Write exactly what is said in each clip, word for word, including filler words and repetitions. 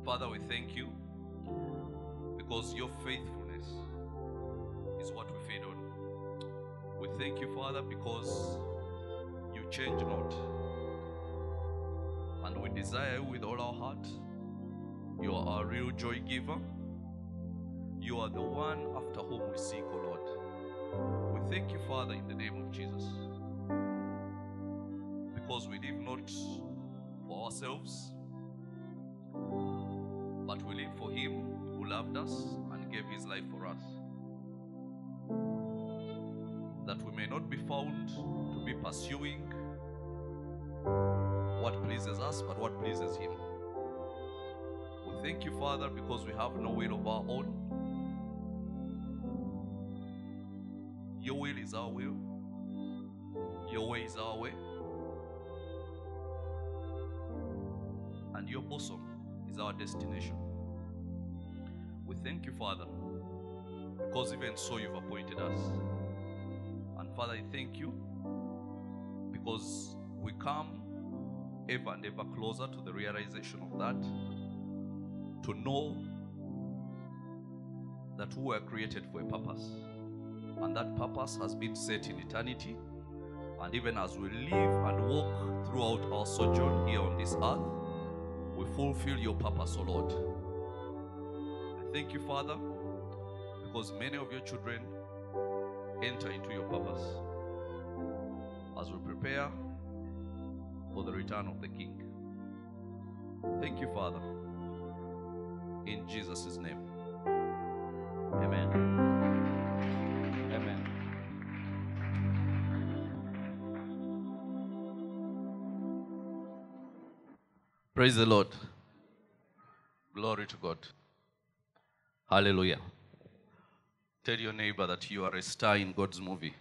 Father, we thank you because your faithfulness is what we feed on. We thank you, Father, because you change not. And we desire you with all our heart. You are our real joy giver. You are the one after whom we seek, O Lord. We thank you, Father, in the name of Jesus. Because we live not for ourselves, but we live for him who loved us and gave his life for us. That we may not be found to be pursuing what pleases us, but what pleases him. We thank you, Father, because we have no will of our own. Your will is our will. Your way is our way. And your bosom is our destination. We thank you, Father, because even so you've appointed us. And Father, I thank you because we come ever and ever closer to the realization of that, to know that we were created for a purpose, and that purpose has been set in eternity. And even as we live and walk throughout our sojourn here on this earth, we fulfill your purpose, O Lord. I thank you, Father, because many of your children enter into your purpose as we prepare for the return of the King. Thank you, Father. In Jesus' name. Amen. Amen. Praise the Lord. Glory to God. Hallelujah. Tell your neighbor that you are a star in God's movie.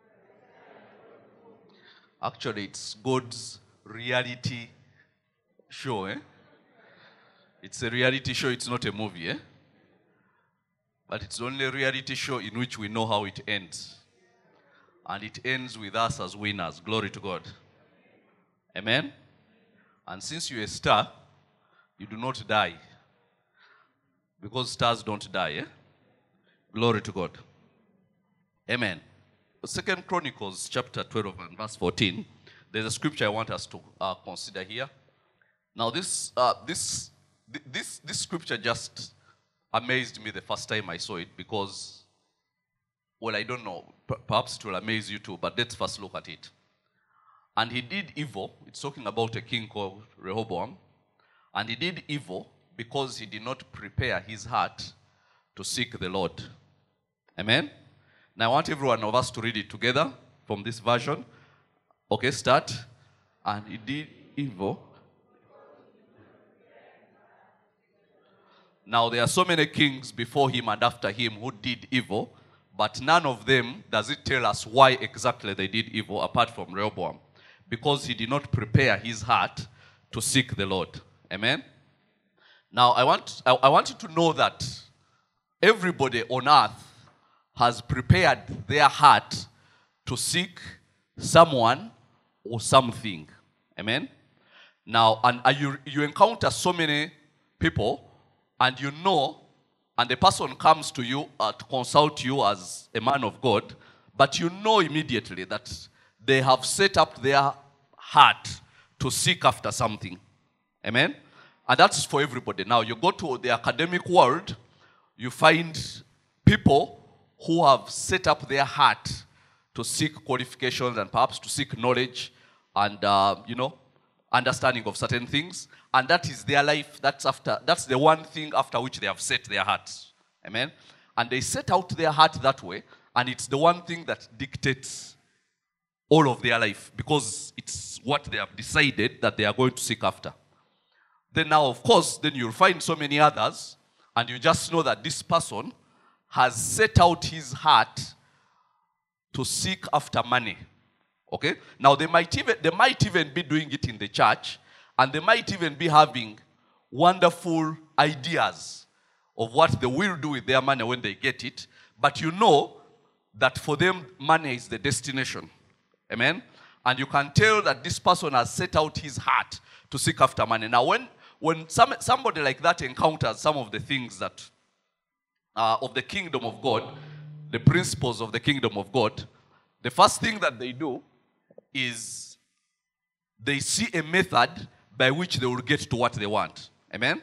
Actually, it's God's reality show. Eh? It's a reality show, it's not a movie. Eh? But it's only a reality show in which we know how it ends. And it ends with us as winners. Glory to God. Amen? And since you're a star, you do not die. Because stars don't die. Eh? Glory to God. Amen. Second Chronicles chapter twelve and verse fourteen. There's a scripture I want us to uh, consider here. Now this, uh, this, this, this scripture just amazed me the first time I saw it because, well, I don't know, perhaps it will amaze you too, but let's first look at it. And he did evil. It's talking about a king called Rehoboam. And he did evil because he did not prepare his heart to seek the Lord. Amen? Now I want every one of us to read it together from this version. Okay, start. And he did evil. Now there are so many kings before him and after him who did evil, but none of them does it tell us why exactly they did evil apart from Rehoboam. Because he did not prepare his heart to seek the Lord. Amen? Now, I want, I, I want you to know that everybody on earth has prepared their heart to seek someone or something. Amen? Now, and, and you, you encounter so many people, and you know, and the person comes to you uh, to consult you as a man of God, but you know immediately that they have set up their heart to seek after something. Amen? And that's for everybody. Now, you go to the academic world, you find people who have set up their heart to seek qualifications and perhaps to seek knowledge and, uh, you know, understanding of certain things. And that is their life. That's, after, that's the one thing after which they have set their hearts. Amen? And they set out their heart that way, and it's the one thing that dictates all of their life, because it's what they have decided that they are going to seek after. Then now, of course, then you'll find so many others, and you just know that this person has set out his heart to seek after money. Okay? Now, they might even, they might even be doing it in the church, and they might even be having wonderful ideas of what they will do with their money when they get it, but you know that for them, money is the destination. Amen? And you can tell that this person has set out his heart to seek after money. Now, when, when some, somebody like that encounters some of the things that uh, of the kingdom of God, the principles of the kingdom of God, the first thing that they do is they see a method by which they will get to what they want. Amen?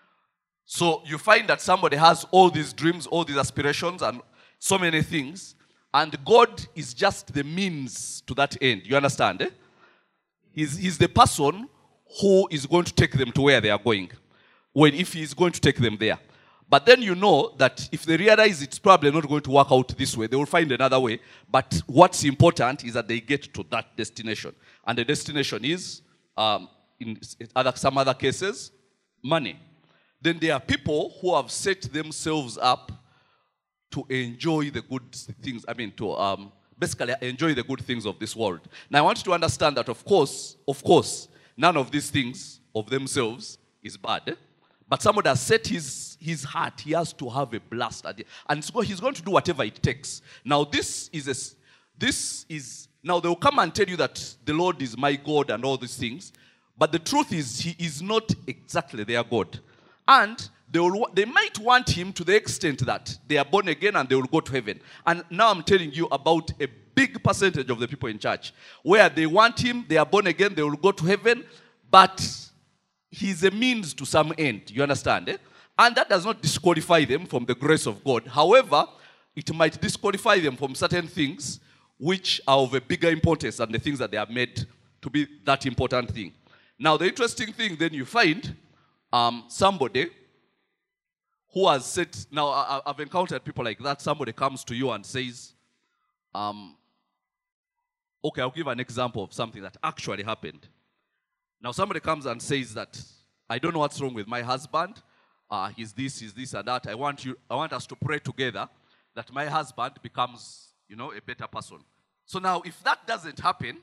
So you find that somebody has all these dreams, all these aspirations, and so many things, and God is just the means to that end. You understand? Eh? He's, he's the person who is going to take them to where they are going, when if he is going to take them there. But then you know that if they realize it's probably not going to work out this way, they will find another way. But what's important is that they get to that destination. And the destination is, um, in other, some other cases, money. Then there are people who have set themselves up to enjoy the good things, I mean, to um, basically enjoy the good things of this world. Now, I want you to understand that, of course, of course, none of these things of themselves is bad. Eh? But somebody has set his, his heart, he has to have a blast at it. And so he's going to do whatever it takes. Now, this is, a, this is, now they will come and tell you that the Lord is my God and all these things. But the truth is, he is not exactly their God. And they, will, they might want him to the extent that they are born again and they will go to heaven. And now I'm telling you about a big percentage of the people in church where they want him, they are born again, they will go to heaven, but he's a means to some end. You understand? Eh? And that does not disqualify them from the grace of God. However, it might disqualify them from certain things which are of a bigger importance than the things that they have made to be that important thing. Now, the interesting thing then you find um, somebody who has said, now I, I've encountered people like that. Somebody comes to you and says, um, okay, I'll give an example of something that actually happened. Now somebody comes and says that, I don't know what's wrong with my husband. Uh, he's this, he's this and that. I want you, I want us to pray together that my husband becomes, you know, a better person. So now if that doesn't happen,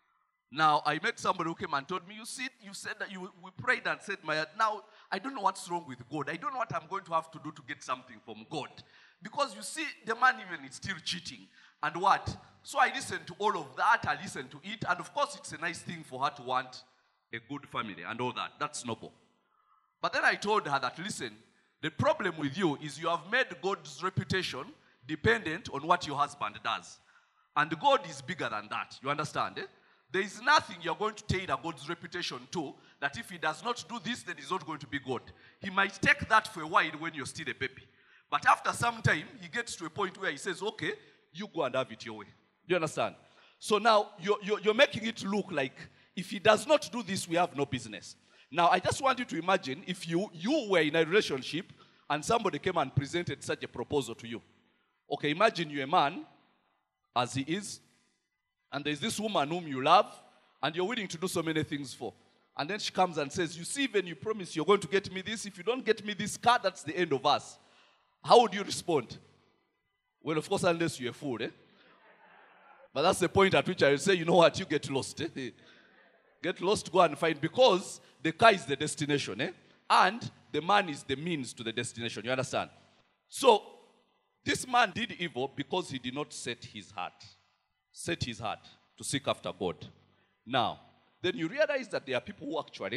now I met somebody who came and told me, you see, you said that you, we prayed and said, my, now I don't know what's wrong with God. I don't know what I'm going to have to do to get something from God. Because you see, the man even is still cheating. And what? So I listened to all of that, I listened to it, and of course it's a nice thing for her to want a good family and all that. That's noble. But then I told her that, listen, the problem with you is you have made God's reputation dependent on what your husband does. And God is bigger than that. You understand? Eh? There is nothing you're going to tailor God's reputation to that if he does not do this, then he's not going to be God. He might take that for a while when you're still a baby. But after some time, he gets to a point where he says, okay, you go and have it your way. You understand? So now you're, you're, you're making it look like if he does not do this, we have no business. Now, I just want you to imagine if you, you were in a relationship and somebody came and presented such a proposal to you. Okay, imagine you're a man, as he is, and there's this woman whom you love, and you're willing to do so many things for. And then she comes and says, you see, when you promise you're going to get me this, if you don't get me this car, that's the end of us. How would you respond? Well, of course, unless you're a fool, eh? But that's the point at which I will say, you know what, you get lost, eh? Get lost, go and find, because the car is the destination, eh? And the man is the means to the destination, you understand? So, this man did evil because he did not set his heart, set his heart to seek after God. Now, then you realize that there are people who actually,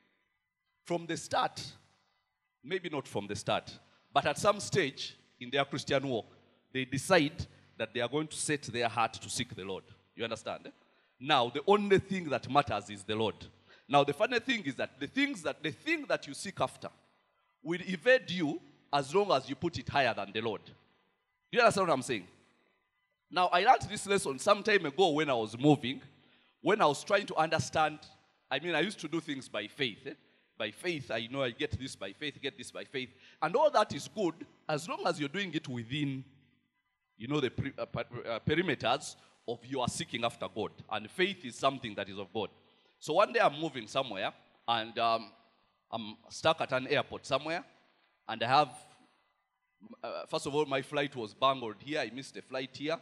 from the start, maybe not from the start, but at some stage in their Christian walk, they decide that they are going to set their heart to seek the Lord. You understand? Eh? Now, the only thing that matters is the Lord. Now, the funny thing is that the things that the thing that you seek after will evade you as long as you put it higher than the Lord. Do you understand what I'm saying? Now, I learned this lesson some time ago when I was moving, when I was trying to understand. I mean, I used to do things by faith. Eh? By faith, I know I get this by faith, get this by faith. And all that is good as long as you're doing it within, you know, the pre, uh, uh, perimeters of you are seeking after God. And faith is something that is of God. So one day I'm moving somewhere, and um, I'm stuck at an airport somewhere, and I have, uh, first of all, my flight was bungled here. I missed a flight here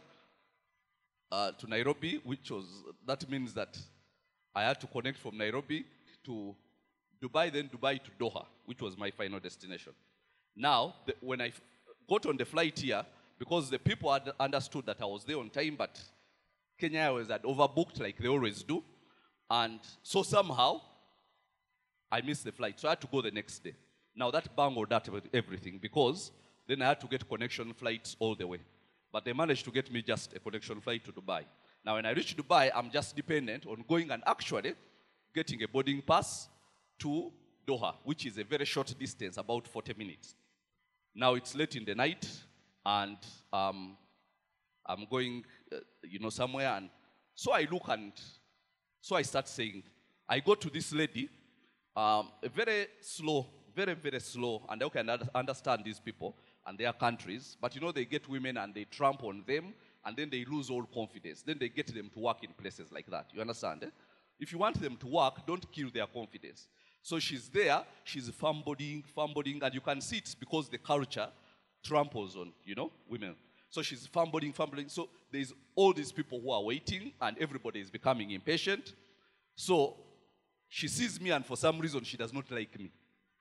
uh, to Nairobi, which was, that means that I had to connect from Nairobi to Dubai, then Dubai to Doha, which was my final destination. Now, the, when I got on the flight here, because the people had understood that I was there on time, but Kenya Airways had overbooked like they always do. And so somehow, I missed the flight. So I had to go the next day. Now that bungled that with everything because then I had to get connection flights all the way. But they managed to get me just a connection flight to Dubai. Now when I reach Dubai, I'm just dependent on going and actually getting a boarding pass to Doha, which is a very short distance, about forty minutes. Now it's late in the night, and um, I'm going, uh, you know, somewhere, and so I look and so I start saying, I go to this lady, um, a very slow, very, very slow, and I can understand these people and their countries, but you know, they get women and they trample on them, and then they lose all confidence. Then they get them to work in places like that. You understand? Eh? If you want them to work, don't kill their confidence. So she's there, she's fumbling, fumbling, and you can see it's because the culture tramples on, you know, women. So she's fumbling, fumbling. So there's all these people who are waiting, and everybody is becoming impatient. So she sees me, and for some reason, she does not like me.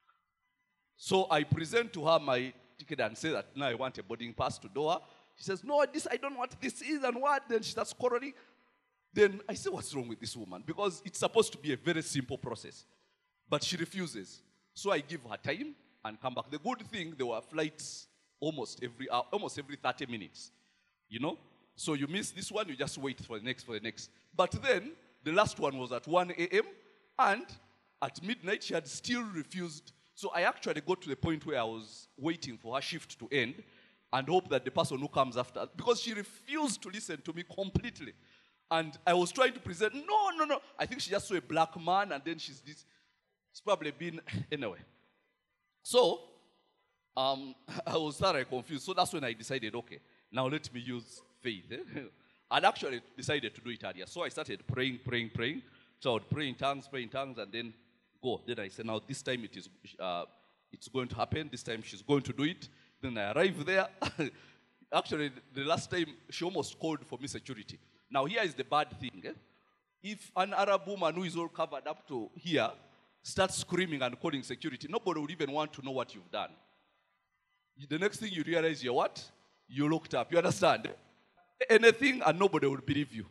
So I present to her my ticket and say that now I want a boarding pass to Doha. She says, no, this, I don't know what this is and what. Then she starts quarreling. Then I say, what's wrong with this woman? Because it's supposed to be a very simple process. But she refuses. So I give her time and come back. The good thing, there were flights almost every hour, almost every thirty minutes. You know? So you miss this one, you just wait for the next, for the next. But then, the last one was at one a m and at midnight, she had still refused. So I actually got to the point where I was waiting for her shift to end and hope that the person who comes after, because she refused to listen to me completely. And I was trying to present, no, no, no. I think she just saw a black man, and then she's this. It's probably been, anyway. So, um, I was thoroughly confused. So that's when I decided, okay, now let me use faith. Eh? I'd actually decided to do it earlier. So I started praying, praying, praying. So I would pray in tongues, pray in tongues, and then go. Then I said, now this time it is, uh, it's going to happen. This time she's going to do it. Then I arrived there. Actually, the last time she almost called for me security. Now here is the bad thing. Eh? If an Arab woman who is all covered up to here starts screaming and calling security, nobody would even want to know what you've done. The next thing you realize, you're what? You looked up. You understand? Anything and nobody would believe you.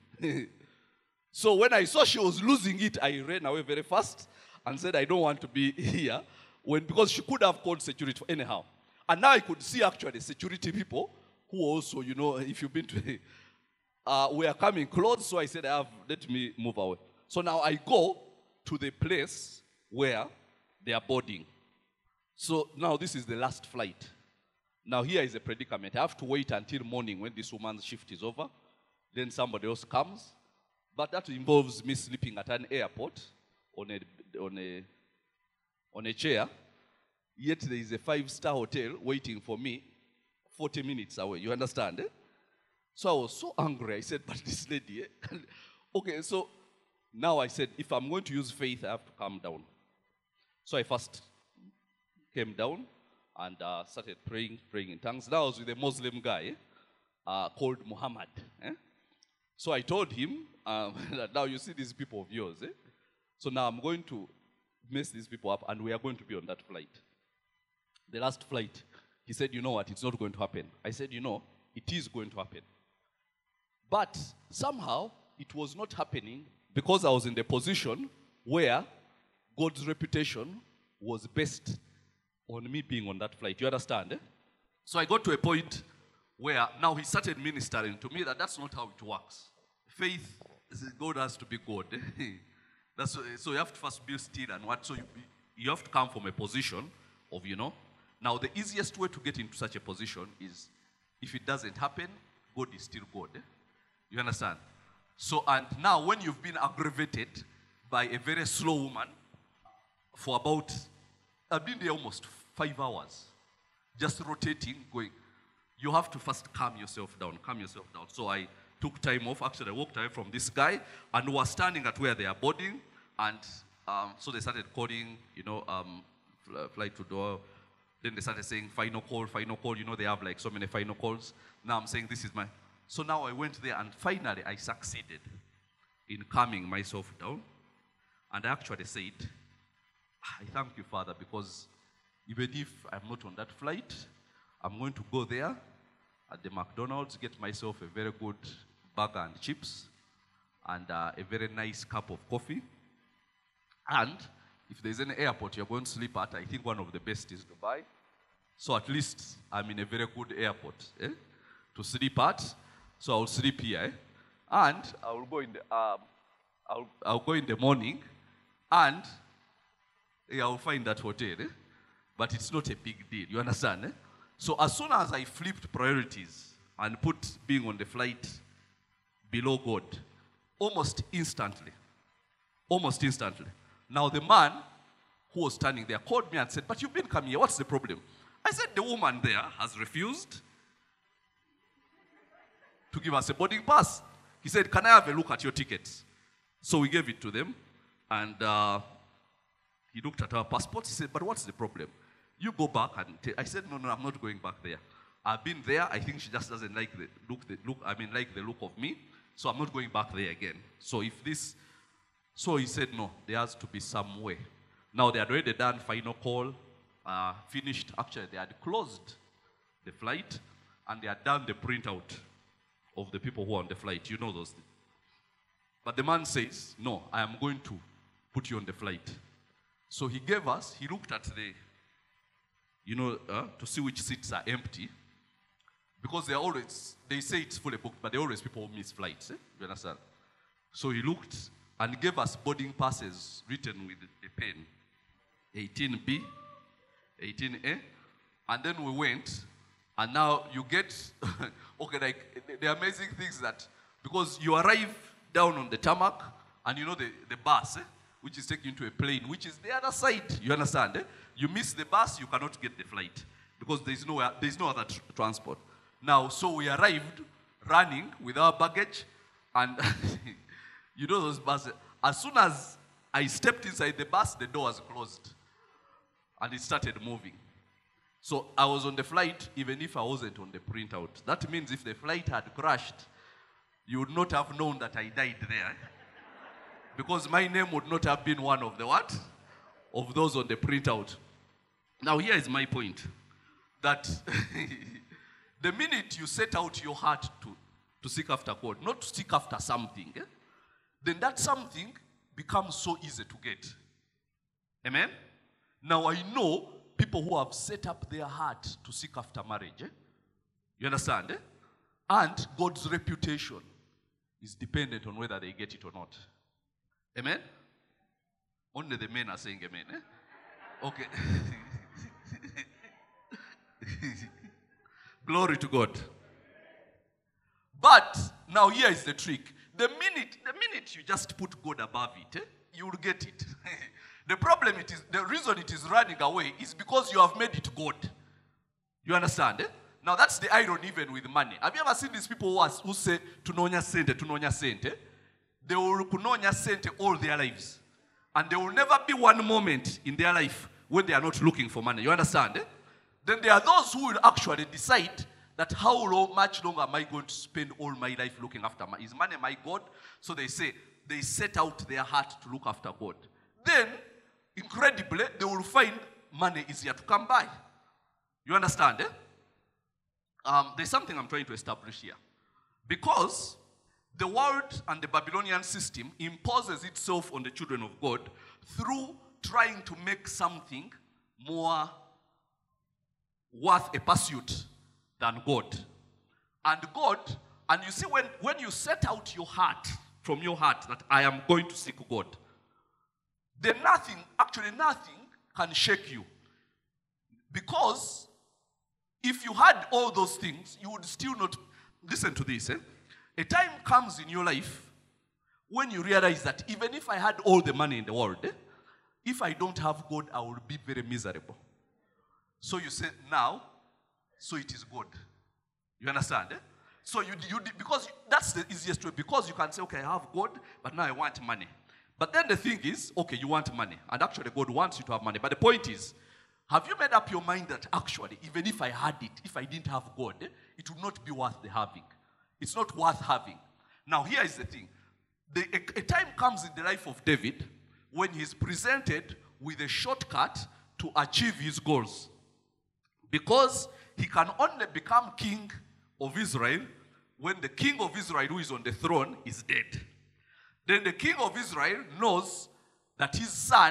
So when I saw she was losing it, I ran away very fast and said, I don't want to be here. When, because she could have called security anyhow. And now I could see actually security people who also, you know, if you've been to, uh, we are coming close. So I said, I have, let me move away. So now I go to the place where they are boarding. So now this is the last flight. Now here is a predicament. I have to wait until morning when this woman's shift is over. Then somebody else comes. But that involves me sleeping at an airport on a, on a, on a chair. Yet there is a five-star hotel waiting for me forty minutes away. You understand? Eh? So I was so angry. I said, but this lady, eh? Okay, so now I said, if I'm going to use faith, I have to calm down. So I first came down and uh, started praying, praying in tongues. That was with a Muslim guy uh, called Muhammad. Eh? So I told him, um, that now you see these people of yours. Eh? So now I'm going to mess these people up, and we are going to be on that flight. The last flight, he said, you know what, it's not going to happen. I said, you know, it is going to happen. But somehow, it was not happening because I was in the position where God's reputation was based on me being on that flight. You understand? Eh? So I got to a point where now he started ministering to me that that's not how it works. Faith, God has to be God. That's, so you have to first be still and what. So you, you have to come from a position of, you know. Now the easiest way to get into such a position is if it doesn't happen, God is still God. Eh? You understand? So, and now when you've been aggravated by a very slow woman for about, I've been there almost five hours, just rotating, going, you have to first calm yourself down, calm yourself down. So I took time off. Actually, I walked away from this guy and was standing at where they are boarding. And um, so they started calling, you know, um, flight to Doha. Then they started saying final call, final call. You know, they have like so many final calls. Now I'm saying this is my... So now I went there and finally I succeeded in calming myself down. And I actually said, I thank you, Father, because even if I'm not on that flight, I'm going to go there at the McDonald's, get myself a very good burger and chips and uh, a very nice cup of coffee. And if there's any airport you're going to sleep at, I think one of the best is Dubai. So at least I'm in a very good airport eh, to sleep at. So I'll sleep here. Eh? And I'll go in the um, I'll, I'll go in the morning, and yeah, I'll find that hotel. Eh? But it's not a big deal. You understand? Eh? So as soon as I flipped priorities and put being on the flight below God, almost instantly, almost instantly. Now the man who was standing there called me and said, "But you've been coming here. What's the problem?" I said, "The woman there has refused to give us a boarding pass." He said, "Can I have a look at your tickets?" So we gave it to them, and uh, he looked at our passports. He said, "But what's the problem? You go back and t-" I said, "No, no, I'm not going back there. I've been there. I think she just doesn't like the look. The look. I mean, like the look of me. So I'm not going back there again. So if this," so he said, "No, there has to be some way." Now they had already done final call, uh, finished. Actually, they had closed the flight, and they had done the printout of the people who are on the flight. You know those things. But the man says, "No, I am going to put you on the flight." So he gave us, he looked at the, you know, uh, to see which seats are empty. Because they are always, they say it's fully booked, but they always people who miss flights. Eh? You understand? So he looked and gave us boarding passes written with a pen. eighteen B, eighteen A. And then we went, and now you get, okay, like the, the amazing things that, because you arrive down on the tarmac, and you know the, the bus, eh, which is taking you to a plane, which is the other side. You understand? Eh? You miss the bus, you cannot get the flight, because there's no, there's no other tr transport. Now, so we arrived running with our baggage, and you know those buses. As soon as I stepped inside the bus, the door was closed, and it started moving. So I was on the flight, even if I wasn't on the printout. That means if the flight had crashed, you would not have known that I died there, because my name would not have been one of the what? Of those on the printout. Now here is my point, that the minute you set out your heart to, to seek after God, not to seek after something, eh, then that something becomes so easy to get. Amen? Now I know people who have set up their heart to seek after marriage. Eh? You understand? Eh? And God's reputation is dependent on whether they get it or not. Amen? Only the men are saying amen. Eh? Okay. Glory to God. But now here is the trick. The minute, the minute you just put God above it, eh, you will get it. The problem it is, the reason it is running away is because you have made it God. You understand? Eh? Now that's the irony even with money. Have you ever seen these people who, are, who say, tunonya sente, tunonya sente? They will kunonya sente all their lives. And there will never be one moment in their life when they are not looking for money. You understand? Eh? Then there are those who will actually decide that how long, much longer am I going to spend all my life looking after money? Is money my God? So they say, they set out their heart to look after God. Then, incredibly, they will find money easier to come by. You understand? Eh? Um, there's something I'm trying to establish here. Because the world and the Babylonian system imposes itself on the children of God through trying to make something more worth a pursuit than God. And God, and you see when, when you set out your heart, from your heart, that I am going to seek God, then nothing, actually nothing can shake you. Because if you had all those things, you would still not, listen to this, eh? A time comes in your life when you realize that even if I had all the money in the world, eh, if I don't have God, I will be very miserable. So you say, now, so it is God. You understand? Eh? So you, you, because that's the easiest way, because you can say, okay, I have God, but now I want money. But then the thing is, okay, you want money, and actually God wants you to have money. But the point is, have you made up your mind that actually, even if I had it, if I didn't have God, eh, it would not be worth the having. It's not worth having. Now here is the thing. The, a, a time comes in the life of David when he's presented with a shortcut to achieve his goals. Because he can only become king of Israel when the king of Israel who is on the throne is dead. Then the king of Israel knows that his son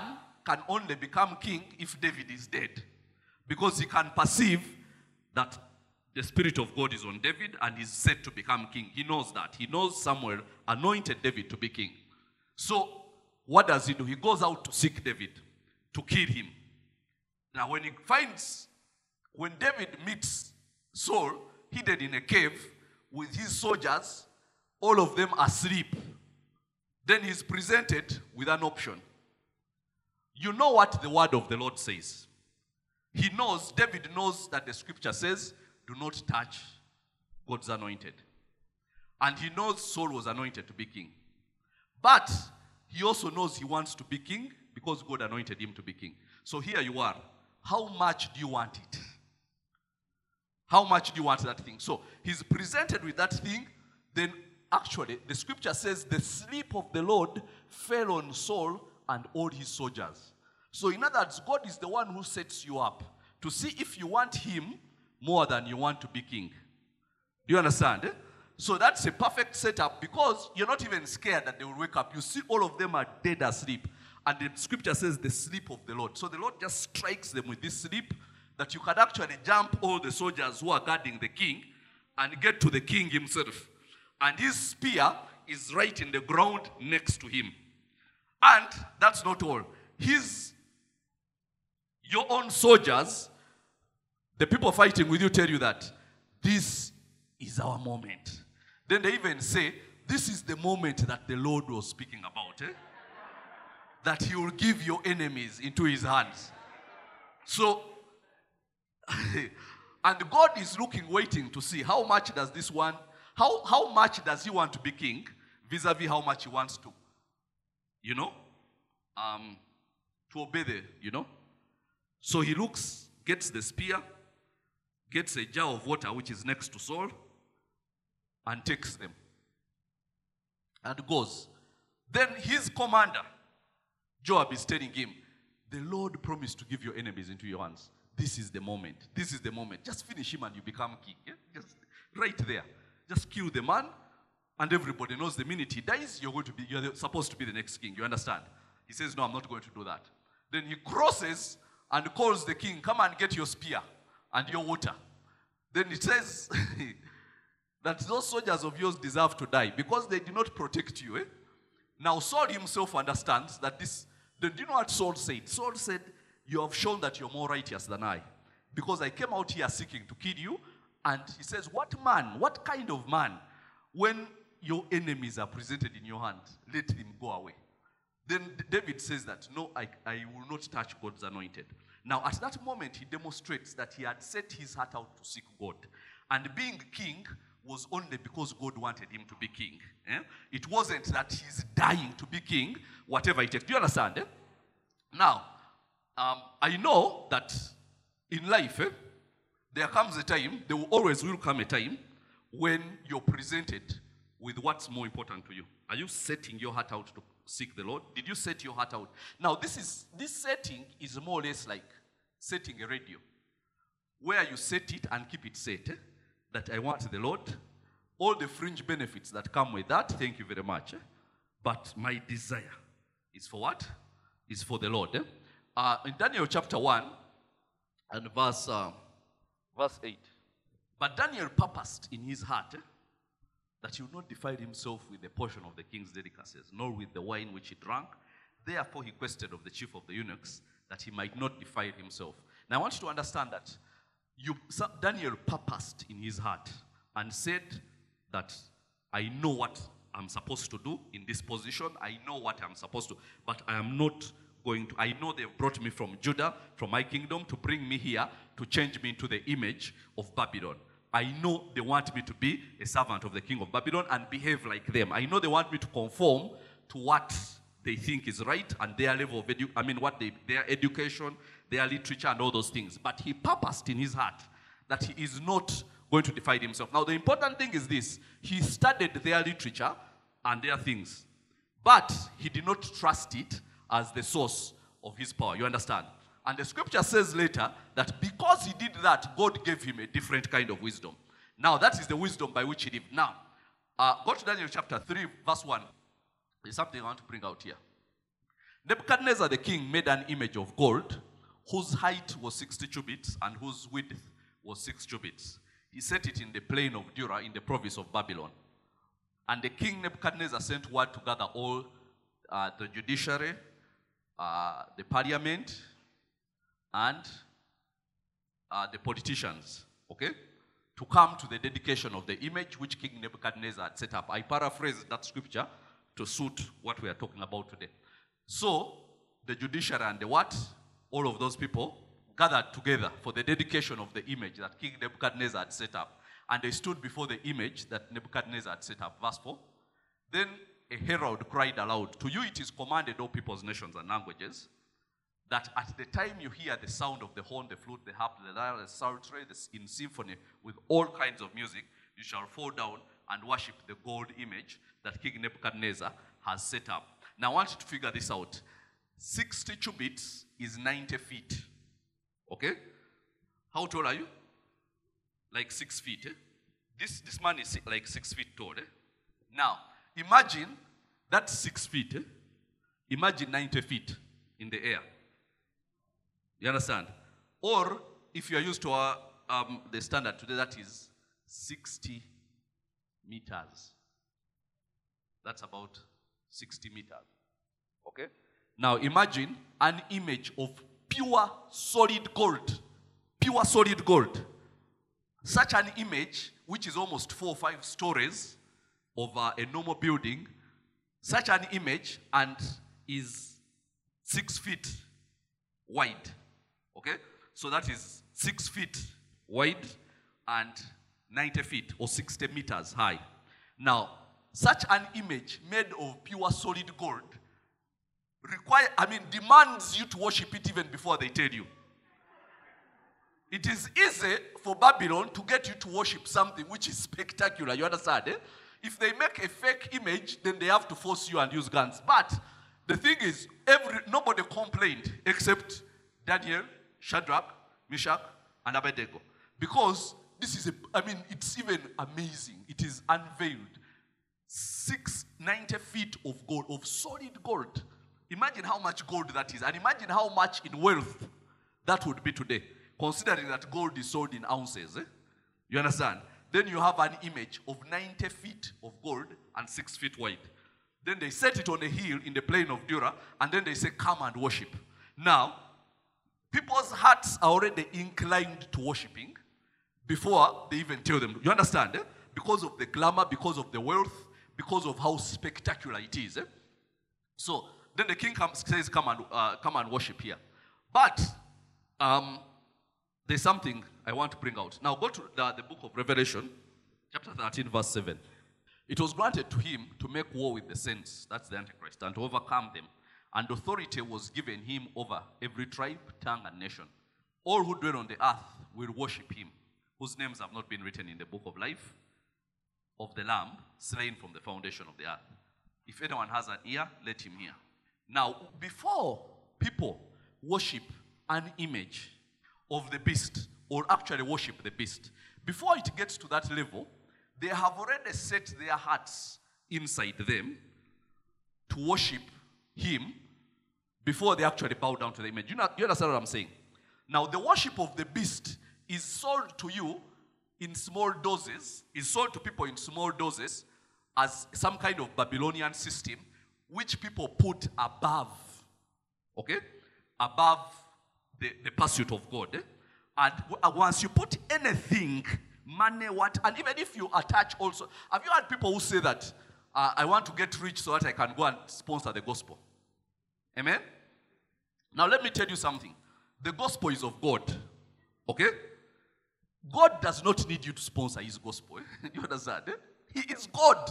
can only become king if David is dead. Because he can perceive that the Spirit of God is on David and is set to become king. He knows that. He knows Samuel anointed David to be king. So what does he do? He goes out to seek David, to kill him. Now when he finds, when David meets Saul hidden in a cave with his soldiers, all of them asleep, then he's presented with an option. You know what the word of the Lord says. He knows, David knows that the scripture says, do not touch God's anointed. And he knows Saul was anointed to be king. But he also knows he wants to be king because God anointed him to be king. So here you are. How much do you want it? How much do you want that thing? So he's presented with that thing. Then actually the scripture says the sleep of the Lord fell on Saul and all his soldiers. So in other words, God is the one who sets you up to see if you want him more than you want to be king. Do you understand? Eh? So that's a perfect setup because you're not even scared that they will wake up. You see all of them are dead asleep. And the scripture says the sleep of the Lord. So the Lord just strikes them with this sleep that you can actually jump all the soldiers who are guarding the king and get to the king himself. And his spear is right in the ground next to him. And that's not all. His, your own soldiers, the people fighting with you tell you that this is our moment. Then they even say, this is the moment that the Lord was speaking about. Eh? That he will give your enemies into his hands. So, and God is looking, waiting to see how much does this one, how, how much does he want to be king vis-a-vis how much he wants to, you know, um, to obey the, you know. So he looks, gets the spear, gets a jar of water which is next to Saul, and takes them. And goes. Then his commander, Joab, is telling him, the Lord promised to give your enemies into your hands. This is the moment. This is the moment. Just finish him and you become king. Yeah? Just right there. Just kill the man, and everybody knows the minute he dies, you're going to be, you're supposed to be the next king. You understand? He says, no, I'm not going to do that. Then he crosses and calls the king, come and get your spear and your water. Then it says that those soldiers of yours deserve to die because they did not protect you. Eh? Now Saul himself understands that this, then do you know what Saul said? Saul said, you have shown that you're more righteous than I. Because I came out here seeking to kill you. And he says, what man, what kind of man, when your enemies are presented in your hand, let them go away. Then David says that, no, I, I will not touch God's anointed. Now at that moment, he demonstrates that he had set his heart out to seek God. And being king was only because God wanted him to be king. Eh? It wasn't that he's dying to be king, whatever it takes. Do you understand? Eh? Now, um, I know that in life, eh, there comes a time, there will always will come a time when you're presented with what's more important to you. Are you setting your heart out to seek the Lord? Did you set your heart out? Now, this is this setting is more or less like setting a radio, where you set it and keep it set. Eh? That I want the Lord, all the fringe benefits that come with that, thank you very much. Eh? But my desire is for what? Is for the Lord. Eh? Uh, in Daniel chapter one and verse, uh, verse eight. But Daniel purposed in his heart eh, that he would not defile himself with a portion of the king's delicacies, nor with the wine which he drank. Therefore he quested of the chief of the eunuchs that he might not defile himself. Now I want you to understand that You, Daniel purposed in his heart and said that I know what I'm supposed to do in this position. I know what I'm supposed to, but I am not going to. I know they've brought me from Judah, from my kingdom, to bring me here, to change me into the image of Babylon. I know they want me to be a servant of the king of Babylon and behave like them. I know they want me to conform to what they think is right and their level of edu- I mean, what they, their education, their literature, and all those things. But he purposed in his heart that he is not going to defile himself. Now, the important thing is this. He studied their literature and their things. But he did not trust it as the source of his power. You understand? And the scripture says later that because he did that, God gave him a different kind of wisdom. Now, that is the wisdom by which he lived. Now, uh, go to Daniel chapter three, verse one. There's something I want to bring out here. Nebuchadnezzar the king made an image of gold whose height was sixty cubits and whose width was six cubits. He set it in the plain of Dura in the province of Babylon. And the king Nebuchadnezzar sent word to gather all uh, the judiciary, uh, the parliament, and uh, the politicians, okay, to come to the dedication of the image which King Nebuchadnezzar had set up. I paraphrase that scripture to suit what we are talking about today. So, the judiciary and the what? All of those people gathered together for the dedication of the image that King Nebuchadnezzar had set up. And they stood before the image that Nebuchadnezzar had set up. Verse four. Then a herald cried aloud, "To you it is commanded, O peoples, nations, and languages, that at the time you hear the sound of the horn, the flute, the harp, the lyre, the psaltery, in symphony, with all kinds of music, you shall fall down and worship the gold image that King Nebuchadnezzar has set up." Now I want you to figure this out. sixty cubits is ninety feet. Okay? How tall are you? Like six feet. Eh? This, this man is like six feet tall. Eh? Now, imagine that's six feet. Eh? Imagine ninety feet in the air. You understand? Or, if you are used to our, um, the standard today, that is sixty meters. That's about sixty meters. Okay? Now, imagine an image of pure solid gold. Pure solid gold. Such an image, which is almost four or five stories of uh, a normal building, such an image and is six feet wide. Okay? So that is six feet wide and ninety feet or sixty meters high. Now, such an image made of pure solid gold require, I mean, demands you to worship it even before they tell you. It is easy for Babylon to get you to worship something which is spectacular. You understand? Eh? If they make a fake image, then they have to force you and use guns. But the thing is, every nobody complained except Daniel, Shadrach, Meshach, and Abednego. Because this is, a, I mean, it's even amazing. It is unveiled. six hundred ninety feet of gold, of solid gold. Imagine how much gold that is. And imagine how much in wealth that would be today. Considering that gold is sold in ounces. Eh? You understand? Then you have an image of ninety feet of gold and six feet wide. Then they set it on a hill in the plain of Dura, and then they say, "Come and worship." Now, people's hearts are already inclined to worshiping before they even tell them. You understand? Eh? Because of the glamour, because of the wealth, because of how spectacular it is. Eh? So, then the king comes, says, come and, uh, come and worship here. But, um, there's something I want to bring out. Now go to the, the book of Revelation, chapter thirteen, verse seven. It was granted to him to make war with the saints, that's the Antichrist, and to overcome them. And authority was given him over every tribe, tongue, and nation. All who dwell on the earth will worship him, whose names have not been written in the book of life of the Lamb, slain from the foundation of the earth. If anyone has an ear, let him hear. Now, before people worship an image of the beast, or actually worship the beast, before it gets to that level, they have already set their hearts inside them to worship him before they actually bow down to the image. You know, you understand what I'm saying? Now, the worship of the beast is sold to you in small doses, is sold to people in small doses as some kind of Babylonian system, which people put above, okay? Above The, the pursuit of God. Eh? And once you put anything, money, what, and even if you attach also, have you had people who say that, uh, I want to get rich so that I can go and sponsor the gospel? Amen? Now let me tell you something. The gospel is of God. Okay? God does not need you to sponsor his gospel. Eh? You understand? Eh? He is God.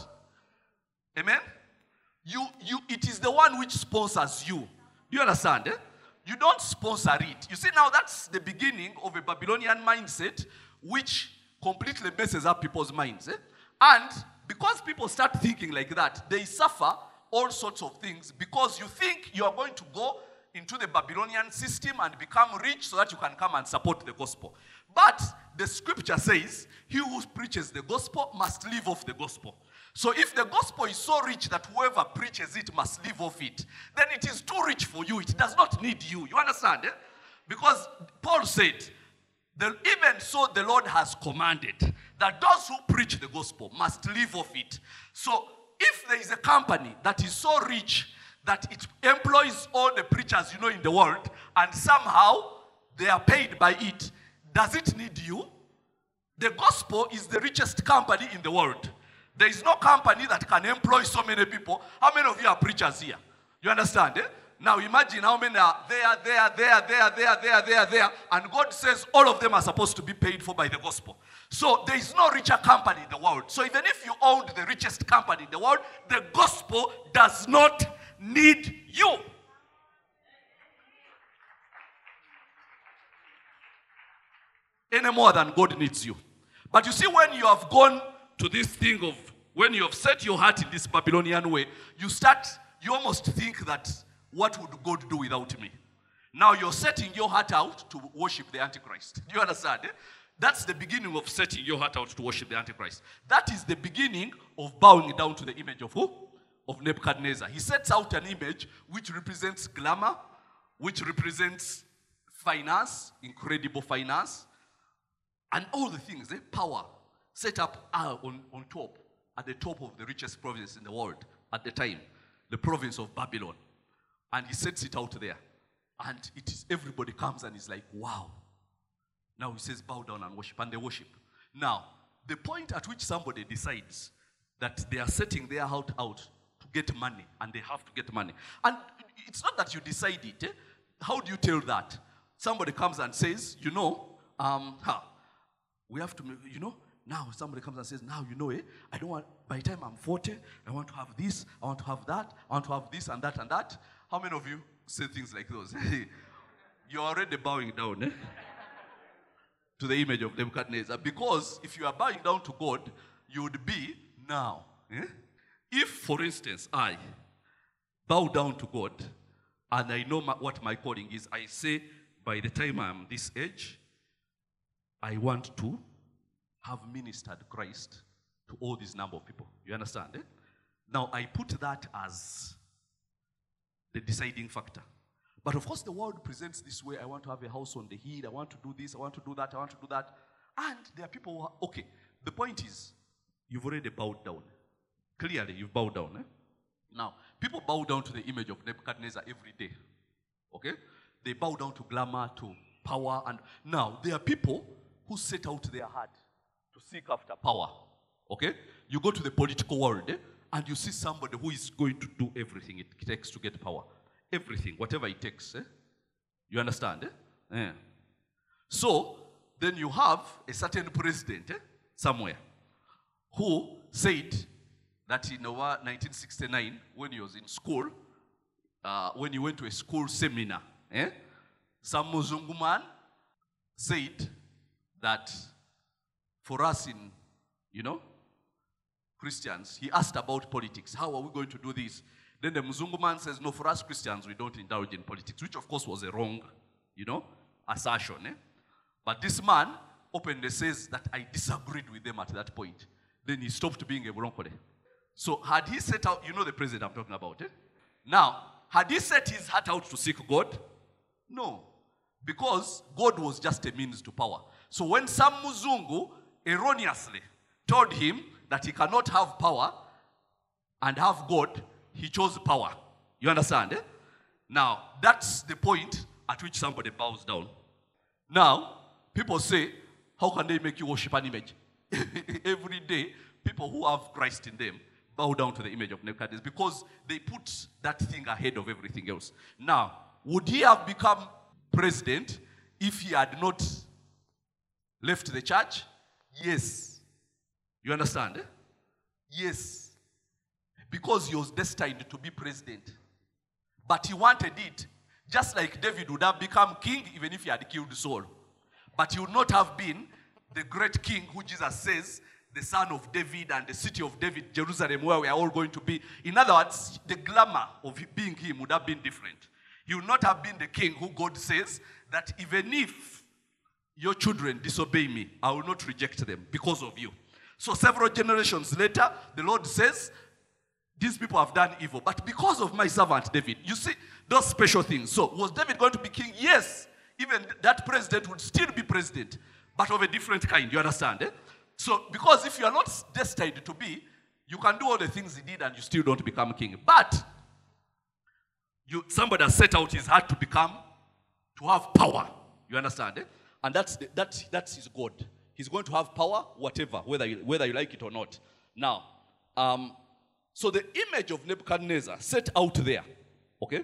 Amen? You, you, it is the one which sponsors you. Do you understand? Eh? You don't sponsor it. You see, now that's the beginning of a Babylonian mindset which completely messes up people's minds. Eh? And because people start thinking like that, they suffer all sorts of things because you think you are going to go into the Babylonian system and become rich so that you can come and support the gospel. But the scripture says, he who preaches the gospel must live off the gospel. So if the gospel is so rich that whoever preaches it must live off it, then it is too rich for you. It does not need you. You understand? Eh? Because Paul said, the, even so the Lord has commanded that those who preach the gospel must live off it. So if there is a company that is so rich that it employs all the preachers you know in the world, and somehow they are paid by it, does it need you? The gospel is the richest company in the world. There is no company that can employ so many people. How many of you are preachers here? You understand? Eh? Now imagine how many are there, there, there, there, there, there, there, there, and God says all of them are supposed to be paid for by the gospel. So there is no richer company in the world. So even if you owned the richest company in the world, the gospel does not need you. Any more than God needs you. But you see, when you have gone to this thing of, when you have set your heart in this Babylonian way, you start, you almost think that, what would God do without me? Now you're setting your heart out to worship the Antichrist. Do you understand? Eh? That's the beginning of setting your heart out to worship the Antichrist. That is the beginning of bowing down to the image of who? Of Nebuchadnezzar. He sets out an image which represents glamour, which represents finance, incredible finance, and all the things, eh? Power, set up uh, on, on top, at the top of the richest province in the world at the time, the province of Babylon. And he sets it out there. And it is, everybody comes and is like, wow. Now he says, bow down and worship. And they worship. Now, the point at which somebody decides that they are setting their heart out to get money, and they have to get money. And it's not that you decide it. Eh? How do you tell that? Somebody comes and says, you know, um, huh, we have to, you know, now somebody comes and says, now, you know, eh, I don't want, by the time I'm forty, I want to have this, I want to have that, I want to have this and that and that. How many of you say things like those? You're already bowing down, eh? To the image of Nebuchadnezzar. Because if you are bowing down to God, you would be now. Eh? If, for instance, I bow down to God, and I know my, what my calling is, I say, by the time I'm this age, I want to have ministered Christ to all this number of people. You understand? Eh? Now, I put that as the deciding factor. But of course, the world presents this way. I want to have a house on the hill. I want to do this. I want to do that. I want to do that. And there are people who are, okay, the point is, you've already bowed down. Clearly, you've bowed down. Eh? Now, people bow down to the image of Nebuchadnezzar every day. Okay? They bow down to glamour, to power. And now, there are people who set out their heart to seek after power. Okay? You go to the political world, eh? And you see somebody who is going to do everything it takes to get power. Everything, whatever it takes. Eh? You understand? Eh? Yeah. So, then you have a certain president eh, somewhere who said that in nineteen sixty-nine, when he was in school, uh, when he went to a school seminar, eh, some Muzungu man said that for us in, you know, Christians, he asked about politics. How are we going to do this? Then the Muzungu man says, no, for us Christians, we don't indulge in politics, which of course was a wrong, you know, assertion. Eh? But this man openly says that I disagreed with them at that point. Then he stopped being a Broncole. So had he set out, you know the president I'm talking about, eh? Now, had he set his heart out to seek God? No. Because God was just a means to power. So when some Muzungu erroneously told him that he cannot have power and have God, he chose power. You understand? Eh? Now, that's the point at which somebody bows down. Now, people say, how can they make you worship an image? Every day, people who have Christ in them bow down to the image of Nebuchadnezzar because they put that thing ahead of everything else. Now, would he have become president if he had not left the church? Yes. You understand? Eh? Yes. Because he was destined to be president. But he wanted it. Just like David would have become king even if he had killed Saul. But he would not have been the great king who Jesus says, the son of David and the city of David, Jerusalem, where we are all going to be. In other words, the glamour of being him would have been different. He would not have been the king who God says that even if your children disobey me, I will not reject them because of you. So several generations later, the Lord says, these people have done evil. But because of my servant David, you see, those special things. So was David going to be king? Yes. Even that president would still be president, but of a different kind. You understand? Eh? So because if you are not destined to be, you can do all the things he did and you still don't become king. But you, somebody has set out his heart to become, to have power. You understand? Eh? And that's, the, that's, that's his God. He's going to have power, whatever, whether you, whether you like it or not. Now, um, so the image of Nebuchadnezzar set out there, okay,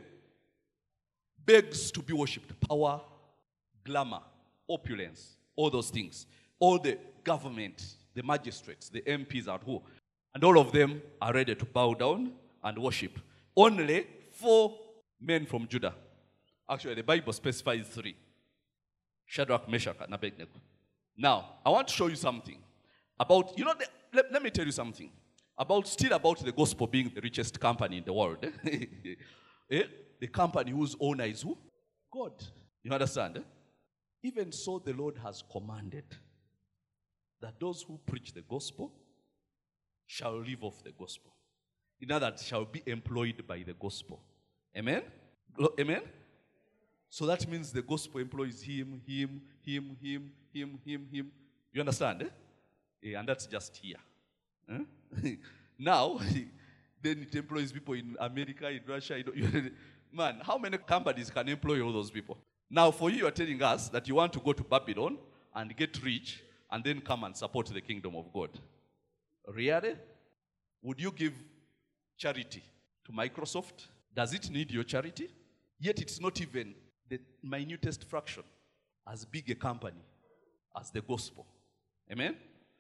begs to be worshipped. Power, glamour, opulence, all those things. All the government, the magistrates, the M Ps are who? And all of them are ready to bow down and worship. Only four men from Judah. Actually, the Bible specifies three. Shadrach, Meshach, and Abednego. Now, I want to show you something about, you know, the, let, let me tell you something. About, still about the gospel being the richest company in the world. eh? The company whose owner is who? God. You understand? Eh? Even so, the Lord has commanded that those who preach the gospel shall live off the gospel. In other words, shall be employed by the gospel. Amen? Amen? So that means the gospel employs him, him, him, him, him, him, him. You understand? Eh? Yeah, and that's just here. Eh? Now, then it employs people in America, in Russia. In, man, how many companies can employ all those people? Now, for you, you are telling us that you want to go to Babylon and get rich and then come and support the kingdom of God. Really? Would you give charity to Microsoft? Does it need your charity? Yet it's not even the minutest fraction as big a company as the gospel. Amen?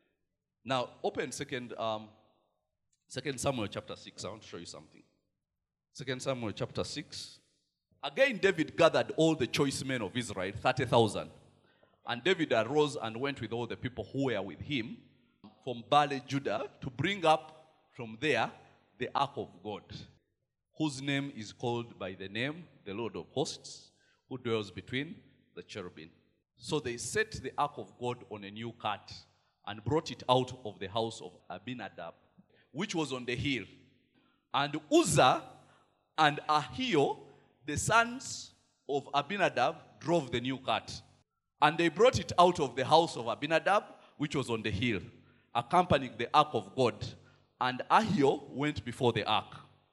Now, open second, um, second Samuel chapter six. I want to show you something. Second Samuel chapter six. Again, David gathered all the choice men of Israel, thirty thousand. And David arose and went with all the people who were with him from Baale, Judah, to bring up from there the ark of God, whose name is called by the name, the Lord of hosts, who dwells between the cherubim. So they set the ark of God on a new cart and brought it out of the house of Abinadab, which was on the hill. And Uzzah and Ahio, the sons of Abinadab, drove the new cart. And they brought it out of the house of Abinadab, which was on the hill, accompanying the ark of God. And Ahio went before the ark.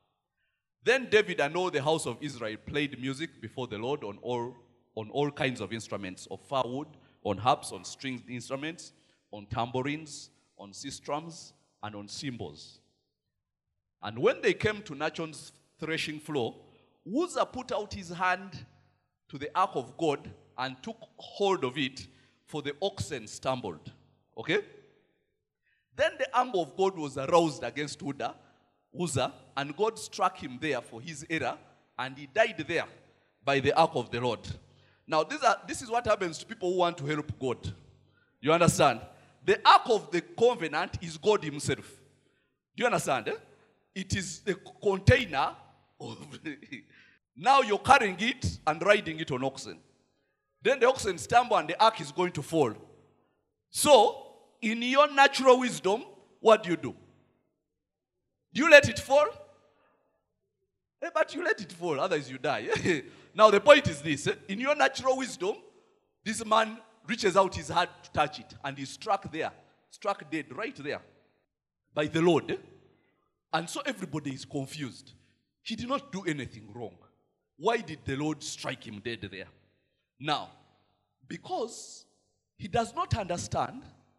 Then David and all the house of Israel played music before the Lord on all, on all kinds of instruments, of firewood, on harps, on stringed instruments, on tambourines, on sistrums, and on cymbals. And when they came to Nachon's threshing floor, Uzzah put out his hand to the ark of God and took hold of it, for the oxen stumbled. Okay? Then the anger of God was aroused against Uzzah, Uzzah, and God struck him there for his error, and he died there by the ark of the Lord. Now, these are, this is what happens to people who want to help God. You understand? The ark of the covenant is God himself. Do you understand? Eh? It is the container of... Now you're carrying it and riding it on oxen. Then the oxen stumble and the ark is going to fall. So, in your natural wisdom, what do you do? Do you let it fall? Eh, but you let it fall, otherwise you die. Now the point is this. Eh? In your natural wisdom, this man reaches out his hand to touch it, and he's struck there, struck dead right there by the Lord. Eh? And so everybody is confused. He did not do anything wrong. Why did the Lord strike him dead there? Now, because he does not understand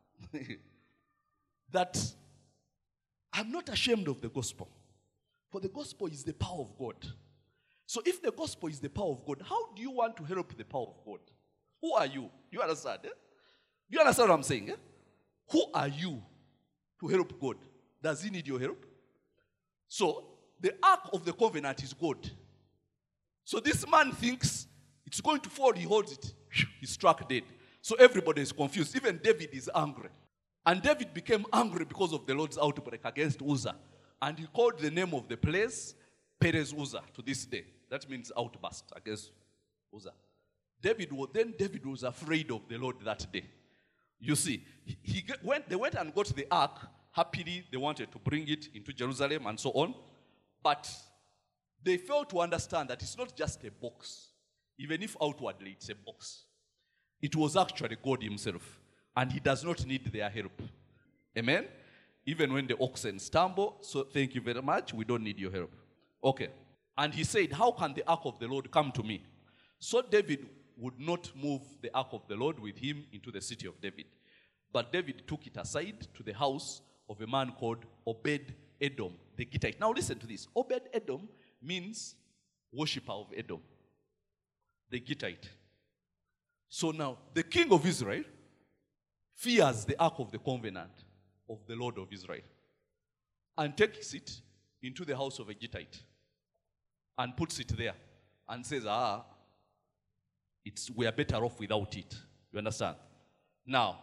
that I'm not ashamed of the gospel. For the gospel is the power of God. So if the gospel is the power of God, how do you want to help the power of God? Who are you? Do you understand? Eh? Do you understand what I'm saying? Eh? Who are you to help God? Does he need your help? So, the ark of the covenant is God. So this man thinks it's going to fall, he holds it. He's struck dead. So everybody is confused. Even David is angry. And David became angry because of the Lord's outbreak against Uzzah. And he called the name of the place Perez Uzzah to this day. That means outburst against Uzzah. David was, then David was afraid of the Lord that day. You see, he, he get- went, they went and got the ark. Happily, they wanted to bring it into Jerusalem and so on. But they failed to understand that it's not just a box. Even if outwardly it's a box. It was actually God himself. And he does not need their help. Amen? Even when the oxen stumble, so thank you very much, we don't need your help. Okay. And he said, how can the ark of the Lord come to me? So David would not move the ark of the Lord with him into the city of David. But David took it aside to the house of a man called Obed-Edom, the Gittite. Now listen to this. Obed-Edom means worshipper of Edom, the Gittite. So now, the king of Israel fears the ark of the covenant of the Lord of Israel and takes it into the house of a Gittite and puts it there and says, ah, it's, we are better off without it. You understand? Now,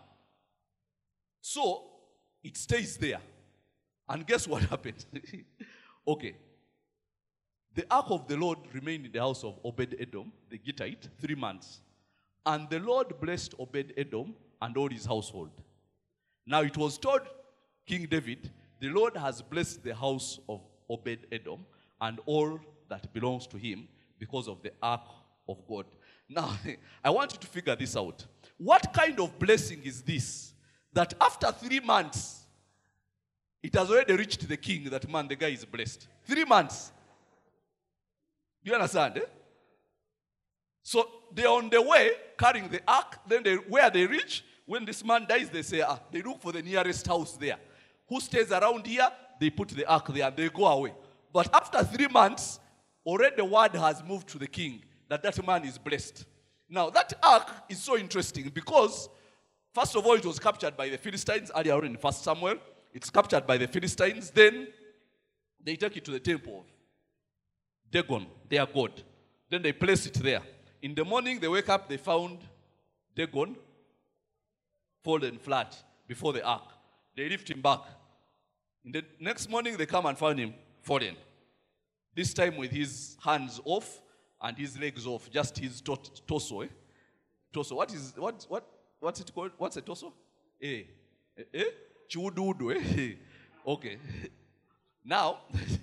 so it stays there. And guess what happened? Okay. The ark of the Lord remained in the house of Obed-Edom, the Gittite, three months. And the Lord blessed Obed-Edom and all his household. Now it was told King David, the Lord has blessed the house of Obed-Edom and all that belongs to him because of the ark of God. Now, I want you to figure this out. What kind of blessing is this? That after three months, it has already reached the king that, man, the guy is blessed. Three months. Do you understand? Eh? So they're on the way carrying the ark. Then they, where they reach, when this man dies, they say, ah, they look for the nearest house there. Who stays around here? They put the ark there and they go away. But after three months, already the word has moved to the king that that man is blessed. Now that ark is so interesting because, first of all, it was captured by the Philistines earlier on in First Samuel. It's captured by the Philistines. Then they take it to the temple of Dagon, their god. Then they place it there. In the morning, they wake up, they found Dagon fallen flat before the ark. They lift him back. In the next morning, they come and find him fallen. This time with his hands off and his legs off, just his to torso. Eh? Torso. What is, what, what, what's it called? What's a torso? Eh? Eh? eh? Chududu, eh? Okay. Now,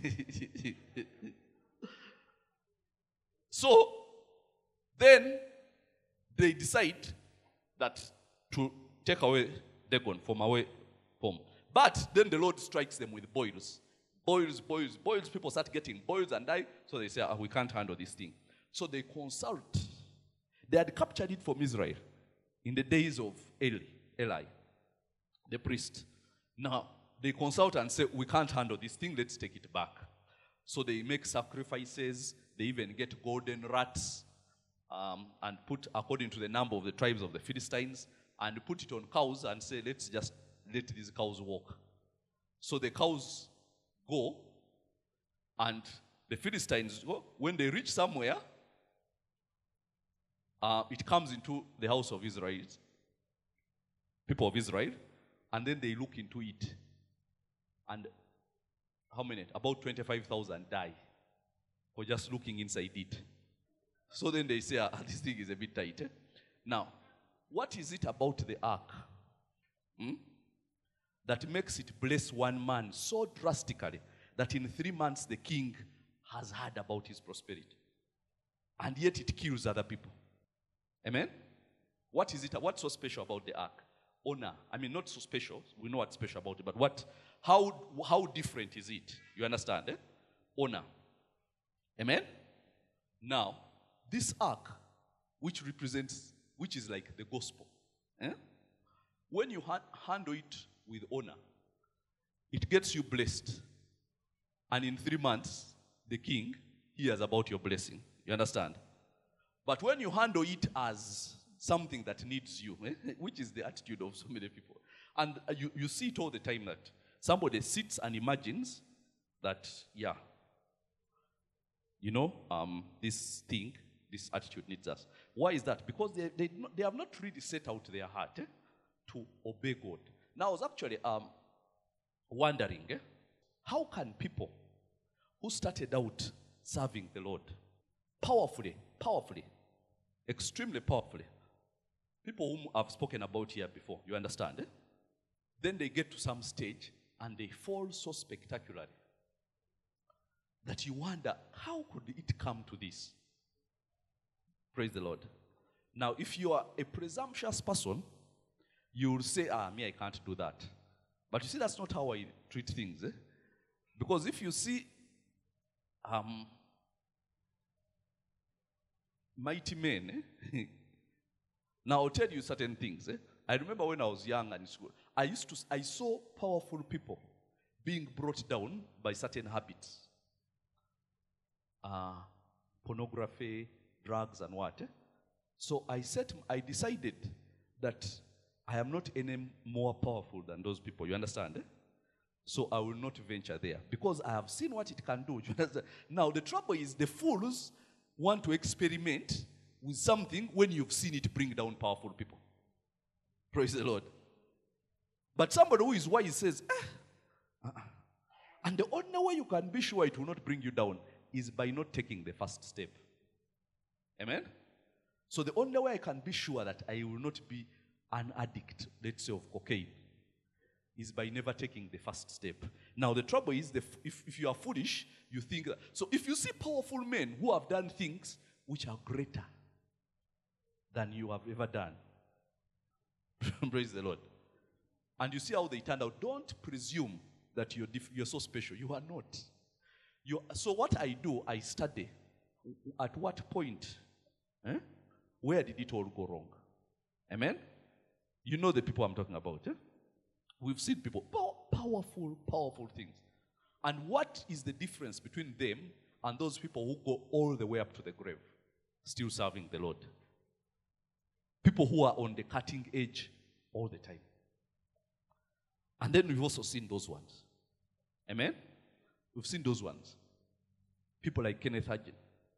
so, then they decide that to take away Dagon from away home. But then the Lord strikes them with boils. Boils, boils, boils. People start getting boils and die. So they say, ah, we can't handle this thing. So they consult. They had captured it from Israel in the days of Eli, Eli, the priest. Now, they consult and say, we can't handle this thing. Let's take it back. So they make sacrifices. They even get golden rats um, and put according to the number of the tribes of the Philistines and put it on cows and say, let's just let these cows walk. So the cows go and the Philistines go. When they reach somewhere, uh, it comes into the house of Israel, people of Israel, and then they look into it. And how many? About twenty-five thousand die for just looking inside it. So then they say, ah, this thing is a bit tight. Eh? Now, what is it about the ark hmm, that makes it bless one man so drastically that in three months the king has heard about his prosperity? And yet it kills other people. Amen? What is it? What's so special about the ark? Honor. I mean, not so special. We know what's special about it. But what? How, how different is it? You understand? Eh? Honor. Amen? Now, this ark, which represents, which is like the gospel, eh? When you ha handle it with honor, it gets you blessed. And in three months, the king hears about your blessing. You understand? But when you handle it as something that needs you, eh? Which is the attitude of so many people. And you, you see it all the time that somebody sits and imagines that, yeah, you know, um, this thing, this attitude needs us. Why is that? Because they, they, they have not really set out their heart eh, to obey God. Now, I was actually um, wondering, eh, how can people who started out serving the Lord powerfully, powerfully, extremely powerfully, People whom I've spoken about here before, you understand? Eh? Then they get to some stage and they fall so spectacularly that you wonder, how could it come to this? Praise the Lord. Now, if you are a presumptuous person, you will say, ah, me, I can't do that. But you see, that's not how I treat things. Eh? Because if you see um, mighty men, eh? Now I'll tell you certain things. Eh? I remember when I was young and in school, I used to, I saw powerful people being brought down by certain habits. Uh, pornography, drugs, and what. Eh? So I said, I decided that I am not any more powerful than those people. You understand? Eh? So I will not venture there because I have seen what it can do. You understand? Now the trouble is the fools want to experiment with something when you've seen it bring down powerful people. Praise the Lord. But somebody who is wise says, eh, uh-uh. And the only way you can be sure it will not bring you down is by not taking the first step. Amen? So the only way I can be sure that I will not be an addict, let's say, of cocaine, is by never taking the first step. Now the trouble is, the, if, if you are foolish, you think that. So if you see powerful men who have done things which are greater than you have ever done, praise the Lord, and you see how they turned out, don't presume that you're, diff- you're so special. You are not. You, so what I do, I study. At what point, eh? Where did it all go wrong? Amen? You know the people I'm talking about. Eh? We've seen people, powerful, powerful things. And what is the difference between them and those people who go all the way up to the grave, still serving the Lord? People who are on the cutting edge all the time. And then we've also seen those ones. Amen? We've seen those ones. People like Kenneth Hagin.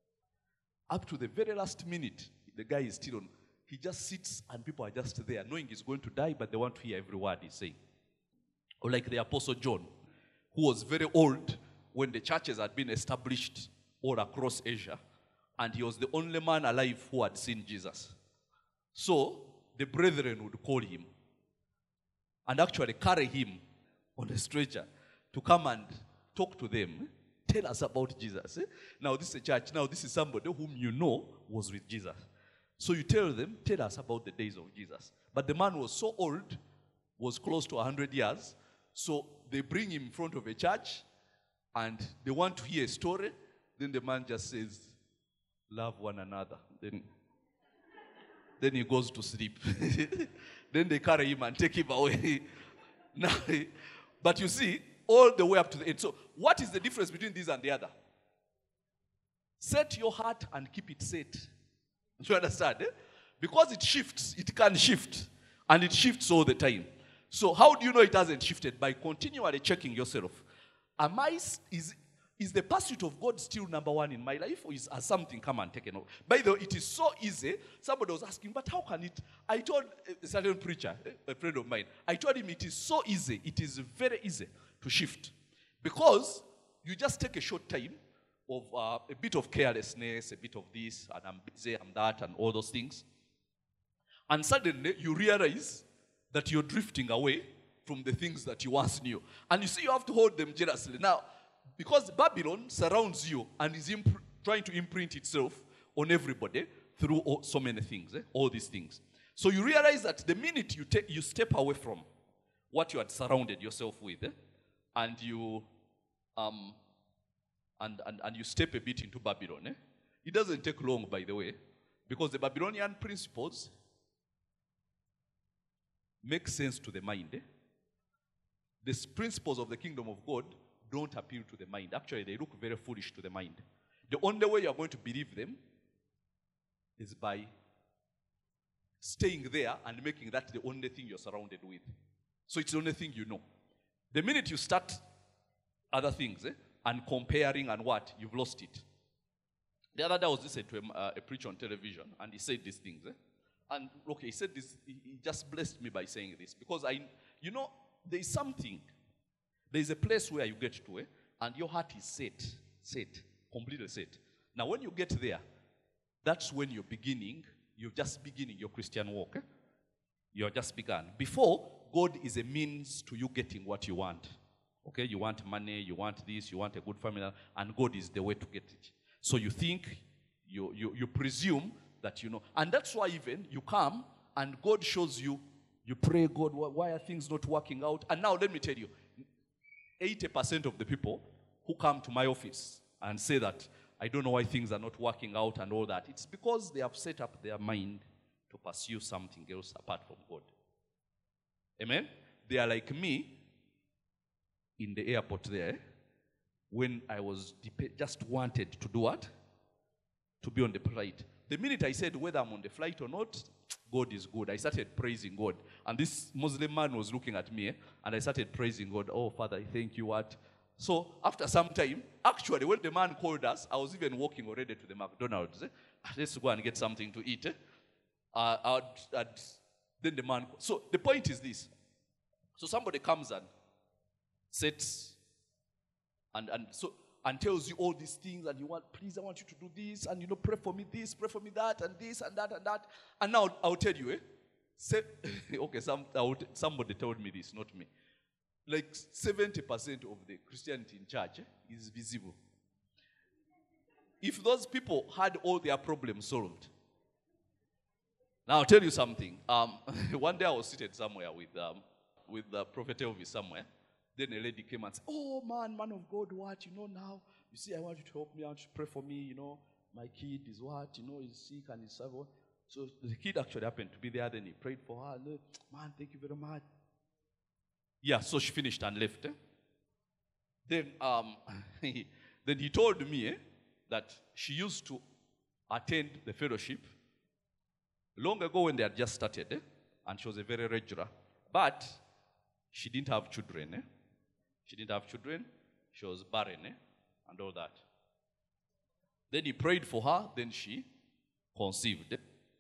Up to the very last minute, the guy is still on. He just sits and people are just there, knowing he's going to die, but they want to hear every word he's saying. Or like the Apostle John, who was very old when the churches had been established all across Asia, and he was the only man alive who had seen Jesus. So the brethren would call him and actually carry him on a stretcher to come and talk to them. Tell us about Jesus. Eh? Now this is a church. Now this is somebody whom you know was with Jesus. So you tell them, tell us about the days of Jesus. But the man was so old, was close to one hundred years. So they bring him in front of a church and they want to hear a story. Then the man just says, love one another. Then, then he goes to sleep. Then they carry him and take him away. Now, but you see, all the way up to the end. So what is the difference between this and the other? Set your heart and keep it set. You understand? Eh? Because it shifts, it can shift. And it shifts all the time. So how do you know it hasn't shifted? By continually checking yourself. Am I, is, is the pursuit of God still number one in my life? Or is, has something come and taken over? By the way, it is so easy. Somebody was asking, but how can it? I told a certain preacher, a friend of mine, I told him it is so easy. It is very easy to shift. Because you just take a short time of uh, a bit of carelessness, a bit of this, and I'm busy, I'm that, and all those things. And suddenly you realize that you're drifting away from the things that you once knew. And you see, you have to hold them jealously. Now, because Babylon surrounds you and is imp- trying to imprint itself on everybody through all, so many things, eh? all these things. So you realize that the minute you, take, you step away from what you had surrounded yourself with, eh? and you um, and, and, and you step a bit into Babylon, eh? It doesn't take long, by the way, because the Babylonian principles make sense to the mind. Eh? The principles of the kingdom of God don't appeal to the mind. Actually, they look very foolish to the mind. The only way you're going to believe them is by staying there and making that the only thing you're surrounded with. So it's the only thing you know. The minute you start other things, eh, and comparing and what, you've lost it. The other day I was listening to a, uh, a preacher on television, and he said these things. Eh? And okay, he said this, he, he just blessed me by saying this. Because I, you know, there is something, there is a place where you get to, eh, and your heart is set, set, completely set. Now when you get there, that's when you're beginning you're just beginning your Christian walk. Eh? You're just begun. Before, God is a means to you getting what you want. Okay, you want money, you want this, you want a good family, and God is the way to get it. So you think, you, you, you presume that you know. And that's why even you come and God shows you, you pray, God, why are things not working out? And now let me tell you, eighty percent of the people who come to my office and say that, I don't know why things are not working out and all that, it's because they have set up their mind to pursue something else apart from God. Amen? They are like me in the airport there when I was just wanted to do what? To be on the flight. The minute I said whether I'm on the flight or not, God is good. I started praising God. And this Muslim man was looking at me, eh, and I started praising God. Oh, Father, I thank you, what? So after some time, actually, when the man called us, I was even walking already to the McDonald's. Eh? Let's go and get something to eat. Eh? Uh, I'd, I'd, then the man, so the point is this. So somebody comes and sits and, and so and tells you all these things, and you want, please, I want you to do this, and you know, pray for me this, pray for me that, and this, and that, and that. And now I'll tell you, eh? Say, okay, some, would, somebody told me this, not me. Like seventy percent of the Christianity in church eh, is visible. If those people had all their problems solved. Now I'll tell you something. Um, one day I was seated somewhere with um, with the Prophet Elvis somewhere. Then a lady came and said, oh man, man of God, what? You know now, you see, I want you to help me out, to pray for me, you know. My kid is what? You know, he's sick and he's suffering. So the kid actually happened to be there. Then he prayed for her. Man, thank you very much. Yeah, so she finished and left. Eh? Then, um, he, then he told me eh, that she used to attend the fellowship long ago when they had just started. Eh? And she was a very regular. But she didn't have children. Eh? She didn't have children. She was barren eh? and all that. Then he prayed for her. Then she conceived. Eh?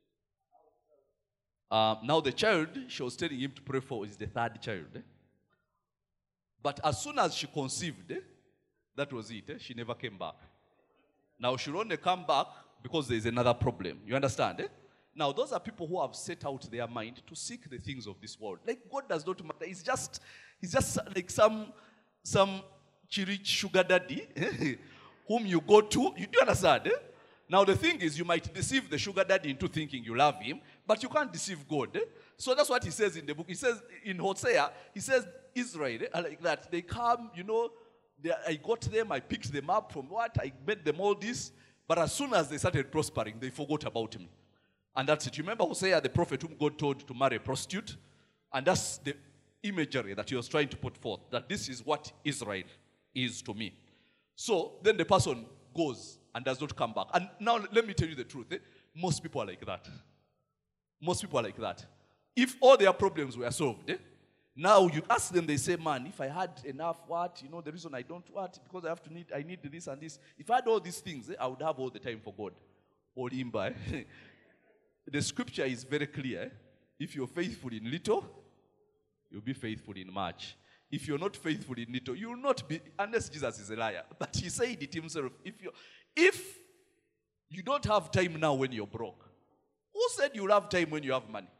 Uh, now the child she was telling him to pray for is the third child. Eh? But as soon as she conceived, eh, that was it. Eh? She never came back. Now she'll only come back because there is another problem. You understand? Eh? Now those are people who have set out their mind to seek the things of this world. Like God does not matter. It's just, it's just like some, some rich sugar daddy eh, whom you go to. You do understand? Eh? Now the thing is, you might deceive the sugar daddy into thinking you love him, but you can't deceive God. Eh? So that's what he says in the book. He says in Hosea, he says, Israel, eh, like that. They come, you know, they, I got them, I picked them up from what? I made them all this. But as soon as they started prospering, they forgot about me. And that's it. You remember Hosea, the prophet whom God told to marry a prostitute? And that's the imagery that he was trying to put forth, that this is what Israel is to me. So then the person goes and does not come back. And now let me tell you the truth. Eh? Most people are like that. Most people are like that. If all their problems were solved, eh? Now you ask them, they say, man, if I had enough what, you know, the reason I don't what, because I have to need, I need this and this. If I had all these things, eh, I would have all the time for God. Olimba. Eh? The scripture is very clear. Eh? If you're faithful in little, you'll be faithful in much. If you're not faithful in little, you will not be, unless Jesus is a liar. But he said it himself. If you, if you don't have time now when you're broke, who said you'll have time when you have money?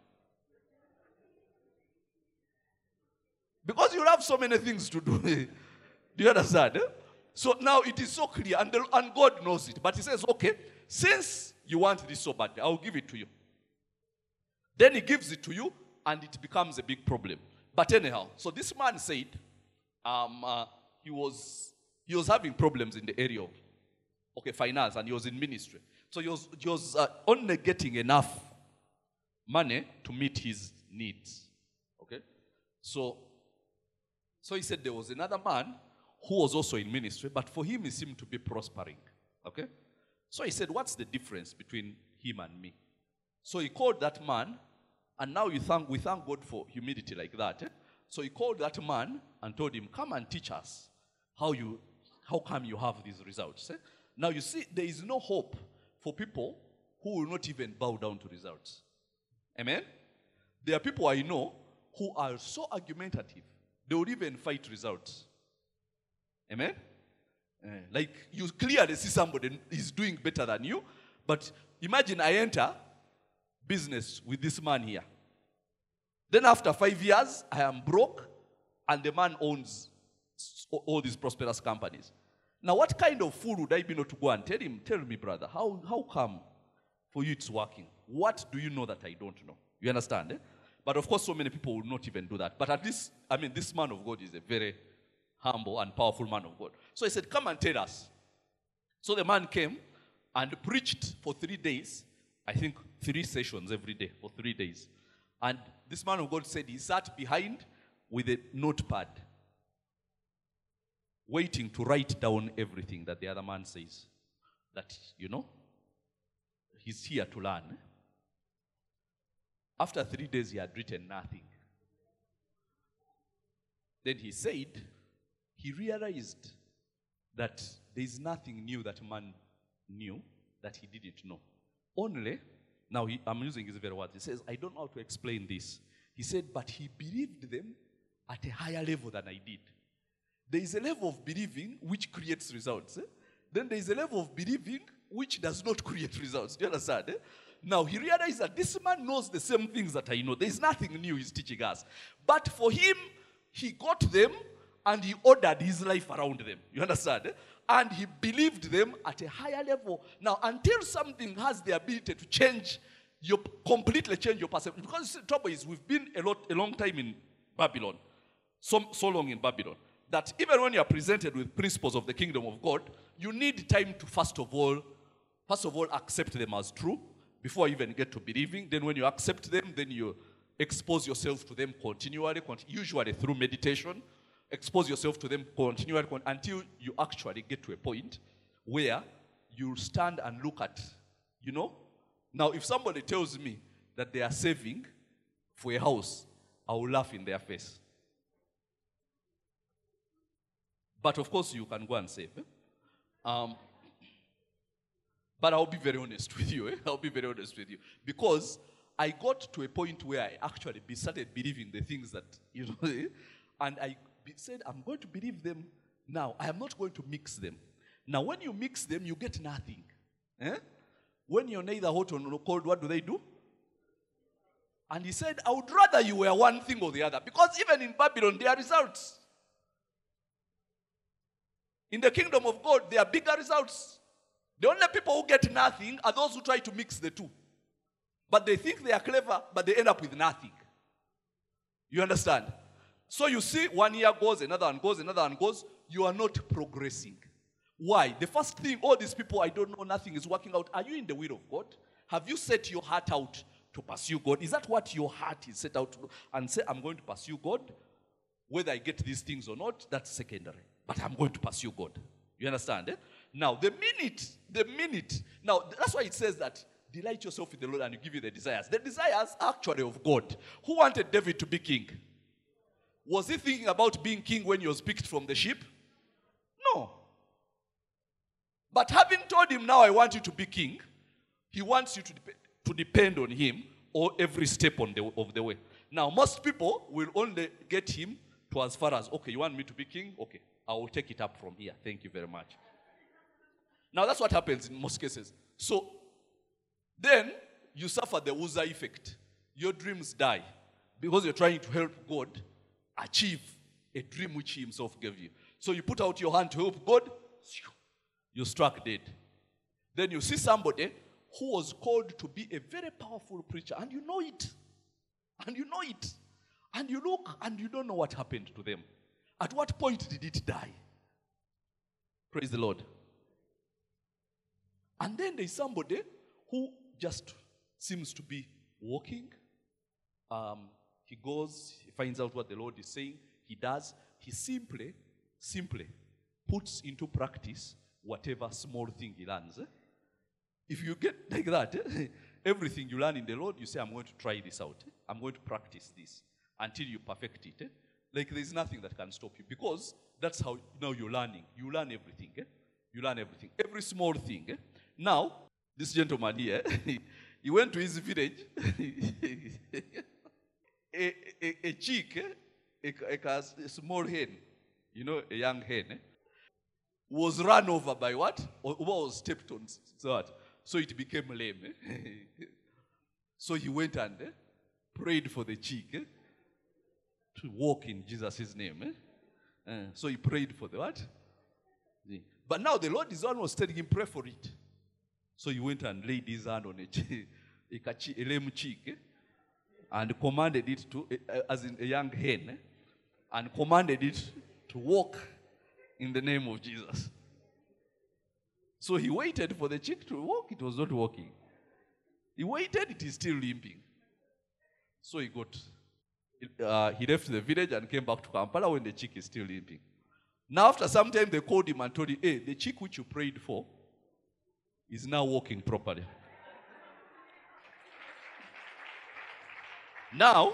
Because you have so many things to do. Do you understand? Eh? So now it is so clear, and, the, and God knows it. But he says, okay, since you want this so badly, I'll give it to you. Then he gives it to you, and it becomes a big problem. But anyhow, so this man said um, uh, he was he was having problems in the area of okay, finance, and he was in ministry. So he was, he was uh, only getting enough money to meet his needs. Okay? So, so he said there was another man who was also in ministry, but for him he seemed to be prospering. Okay? So he said, what's the difference between him and me? So he called that man, and now you thank, we thank God for humility like that. Eh? So he called that man and told him, come and teach us how you, how come you have these results. Eh? Now you see, there is no hope for people who will not even bow down to results. Amen? There are people I know who are so argumentative, they would even fight results. Amen? Uh, like you clearly see somebody is doing better than you, but imagine I enter business with this man here. Then after five years, I am broke, and the man owns all these prosperous companies. Now, what kind of fool would I be not to go and tell him, tell me, brother, how, how come for you it's working? What do you know that I don't know? You understand? Eh? But of course, so many people will not even do that. But at least, I mean, this man of God is a very humble and powerful man of God. So he said, come and tell us. So the man came and preached for three days. I think three sessions every day for three days. And this man of God said he sat behind with a notepad, waiting to write down everything that the other man says. That, you know, he's here to learn. After three days, he had written nothing. Then he said, he realized that there is nothing new that man knew that he didn't know. Only, now he, I'm using his very words, he says, I don't know how to explain this. He said, but he believed them at a higher level than I did. There is a level of believing which creates results. Eh? Then there is a level of believing which does not create results. Do you understand? Eh? Now, he realized that this man knows the same things that I know. There is nothing new he's teaching us. But for him, he got them and he ordered his life around them. You understand? Eh? And he believed them at a higher level. Now, until something has the ability to change, you completely change your perception. Because the trouble is, we've been a, lot, a long time in Babylon. So, so long in Babylon. That even when you are presented with principles of the kingdom of God, you need time to first of all, first of all, accept them as true before you even get to believing. Then when you accept them, then you expose yourself to them continually, usually through meditation. Expose yourself to them continually until you actually get to a point where you stand and look at, you know. Now, if somebody tells me that they are saving for a house, I will laugh in their face. But of course, you can go and save. Eh? Um, but I'll be very honest with you. Eh? I'll be very honest with you. Because I got to a point where I actually started believing the things that, you know, eh? And I said, I'm going to believe them now. I am not going to mix them. Now, when you mix them, you get nothing. Eh? When you're neither hot nor cold, what do they do? And he said, I would rather you were one thing or the other. Because even in Babylon, there are results. In the kingdom of God, there are bigger results. The only people who get nothing are those who try to mix the two. But they think they are clever, but they end up with nothing. You understand? So you see, one year goes, another one goes, another one goes. You are not progressing. Why? The first thing, all these people, I don't know, nothing is working out. Are you in the will of God? Have you set your heart out to pursue God? Is that what your heart is set out to do? And say, I'm going to pursue God. Whether I get these things or not, that's secondary. But I'm going to pursue God. You understand? Eh? Now, the minute, the minute, now that's why it says that delight yourself in the Lord and you give you the desires. The desires actually of God. Who wanted David to be king? Was he thinking about being king when he was picked from the sheep? No. But having told him, now I want you to be king, he wants you to, dep- to depend on him or every step on the, of the way. Now, most people will only get him to as far as, okay, you want me to be king? Okay, I will take it up from here. Thank you very much. Now, that's what happens in most cases. So, then you suffer the Uzzah effect. Your dreams die because you're trying to help God achieve a dream which he himself gave you. So you put out your hand to help God, you're struck dead. Then you see somebody who was called to be a very powerful preacher, and you know it. And you know it. And you look and you don't know what happened to them. At what point did it die? Praise the Lord. And then there's somebody who just seems to be walking. Um, he goes, he finds out what the Lord is saying. He does. He simply, simply puts into practice whatever small thing he learns. Eh? If you get like that, eh? Everything you learn in the Lord, you say, I'm going to try this out. Eh? I'm going to practice this until you perfect it. Eh? Like there's nothing that can stop you because that's how now you're learning. You learn everything. Eh? You learn everything. Every small thing. Eh? Now, this gentleman here, he went to his village. a, a, a chick, eh? a, a, a small hen, you know, a young hen, eh? was run over by what? Or was stepped on. So what? So it became lame. Eh? So he went and eh, prayed for the chick eh, to walk in Jesus' name. Eh? Uh, so he prayed for the what? The, but now the Lord is almost telling him, pray for it. So he went and laid his hand on a, chi- a, kachi- a lame chick eh, and commanded it to, uh, as in a young hen, eh, and commanded it to walk in the name of Jesus. So he waited for the chick to walk. It was not walking. He waited. It is still limping. So he got, uh, he left the village and came back to Kampala when the chick is still limping. Now after some time, they called him and told him, hey, the chick which you prayed for is now walking properly. Now,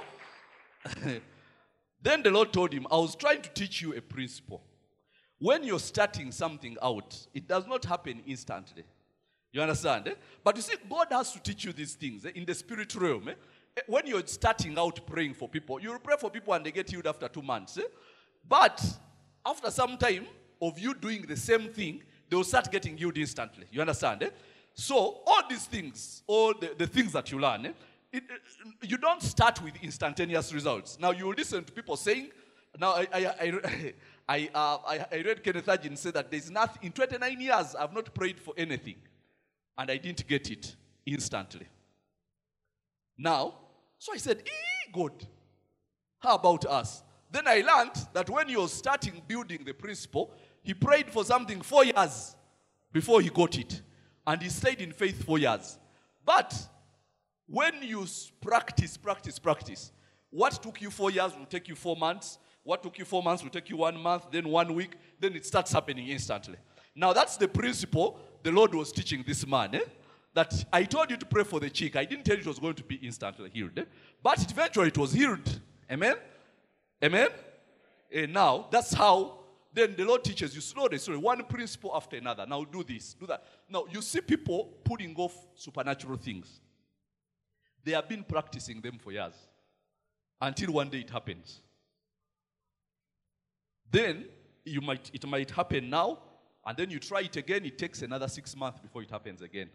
then the Lord told him, I was trying to teach you a principle. When you're starting something out, it does not happen instantly. You understand? Eh? But you see, God has to teach you these things eh, in the spirit realm. Eh? When you're starting out praying for people, you will pray for people and they get healed after two months. Eh? But after some time of you doing the same thing, they will start getting healed instantly. You understand? Eh? So all these things, all the, the things that you learn, eh, it, you don't start with instantaneous results. Now you listen to people saying, now I I I, I, uh, I, I read Kenneth Hagin say that there's nothing, in twenty-nine years I've not prayed for anything and I didn't get it instantly. Now, so I said, ee, God, how about us? Then I learned that when you're starting building the principle, he prayed for something four years before he got it. And he stayed in faith four years. But when you practice, practice, practice, what took you four years will take you four months. What took you four months will take you one month, then one week, then it starts happening instantly. Now that's the principle the Lord was teaching this man. Eh? That I told you to pray for the chick. I didn't tell you it was going to be instantly healed. Eh? But eventually it was healed. Amen? Amen? And now, that's how, then the Lord teaches you slowly, slowly, one principle after another. Now do this, do that. Now, you see people putting off supernatural things. They have been practicing them for years. Until one day it happens. Then, you might, it might happen now, and then you try it again, it takes another six months before it happens again.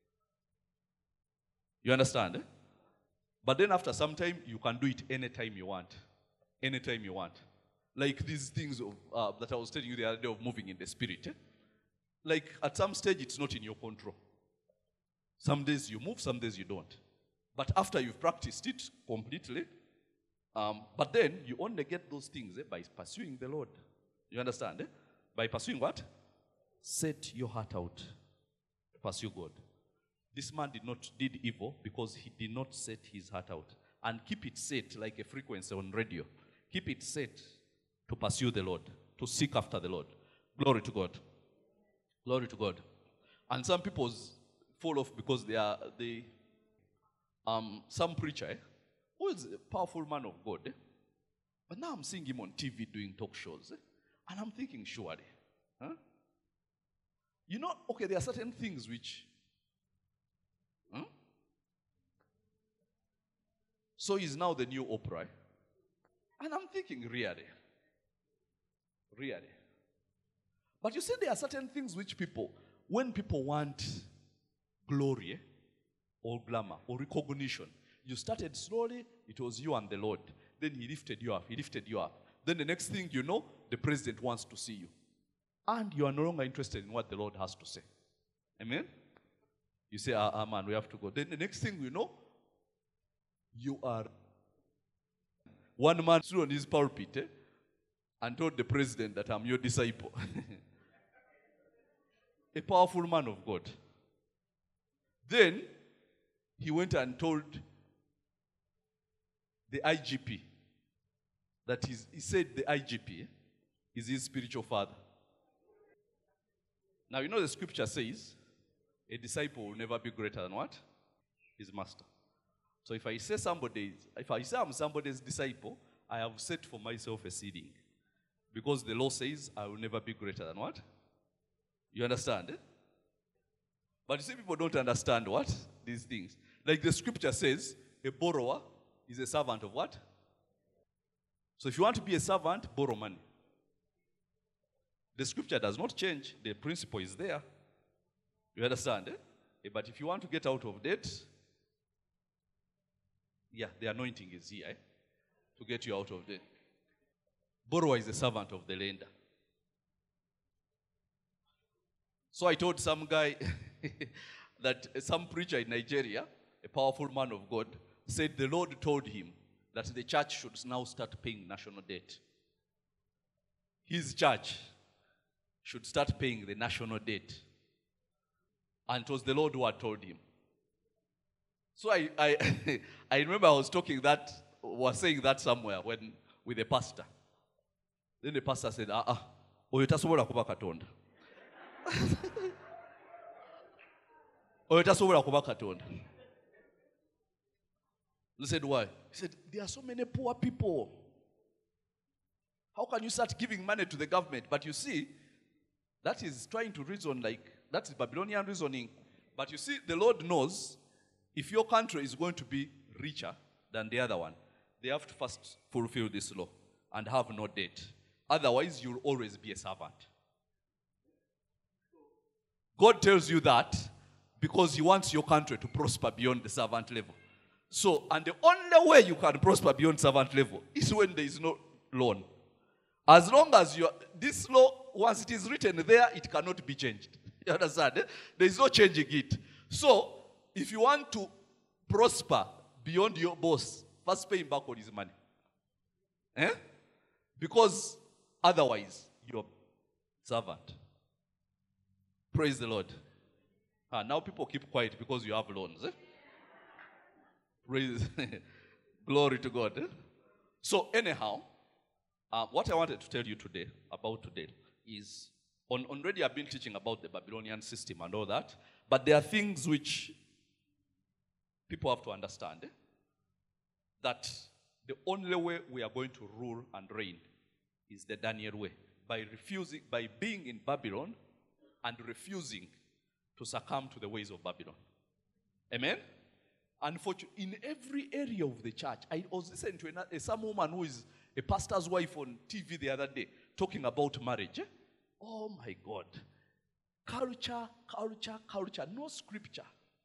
You understand? Eh? But then after some time, you can do it anytime you want. Anytime you want. Like these things of, uh, that I was telling you the other day of moving in the spirit. Eh? Like at some stage, it's not in your control. Some days you move, some days you don't. But after you've practiced it completely, um, but then you only get those things eh, by pursuing the Lord. You understand? Eh? By pursuing what? Set your heart out to pursue God. This man did not did evil because he did not set his heart out. And keep it set like a frequency on radio. Keep it set to pursue the Lord, to seek after the Lord. Glory to God. Glory to God. And some people fall off because they are they um some preacher eh, who is a powerful man of God. Eh? But now I'm seeing him on T V doing talk shows. Eh? And I'm thinking, surely. Huh? You know, okay, there are certain things which huh? So he's now the new Oprah. And I'm thinking, really? Really? But you see, there are certain things which people, when people want glory eh, or glamour or recognition, you started slowly, it was you and the Lord. Then he lifted you up, he lifted you up. Then the next thing you know, the president wants to see you. And you are no longer interested in what the Lord has to say. Amen? You say, ah, ah man, we have to go. Then the next thing you know, you are. One man stood on his pulpit eh, and told the president that I'm your disciple. A powerful man of God. Then he went and told the I G P that he's, he said the I G P eh, is his spiritual father. Now, you know the scripture says, a disciple will never be greater than what? His master. So if I say somebody, if I say I'm somebody's disciple, I have set for myself a ceiling. Because the law says I will never be greater than what? You understand? Eh? But you see, people don't understand what? These things. Like the scripture says, a borrower is a servant of what? So if you want to be a servant, borrow money. The scripture does not change. The principle is there. You understand? Eh? But if you want to get out of debt, Yeah, the anointing is here eh, to get you out of there. Borrower is a servant of the lender. So I told some guy that some preacher in Nigeria, a powerful man of God, said the Lord told him that the church should now start paying national debt. His church should start paying the national debt. And it was the Lord who had told him. So I I, I remember I was talking that, was saying that somewhere when with the pastor. Then the pastor said, ah, ah, oyo tasobola kuba katonda. Oyo tasobola kuba katonda. He said, why? He said, there are so many poor people. How can you start giving money to the government? But you see, that is trying to reason like, that is Babylonian reasoning. But you see, the Lord knows if your country is going to be richer than the other one, they have to first fulfill this law and have no debt. Otherwise, you'll always be a servant. God tells you that because he wants your country to prosper beyond the servant level. So, and the only way you can prosper beyond servant level is when there is no loan. As long as you are, this law, once it is written there, it cannot be changed. You understand? Eh? There is no changing it. So, if you want to prosper beyond your boss, first pay him back on his money. Eh? Because otherwise, you're servant. Praise the Lord. Ah, now people keep quiet because you have loans. Eh? Praise. Glory to God. Eh? So anyhow, uh, what I wanted to tell you today, about today, is on, already I've been teaching about the Babylonian system and all that, but there are things which people have to understand. Eh? That the only way we are going to rule and reign is the Daniel way. By refusing, by being in Babylon and refusing to succumb to the ways of Babylon. Amen? Unfortunately, in every area of the church, I was listening to a, some woman who is a pastor's wife on T V the other day talking about marriage. Oh my God. Culture, culture, culture, no scripture.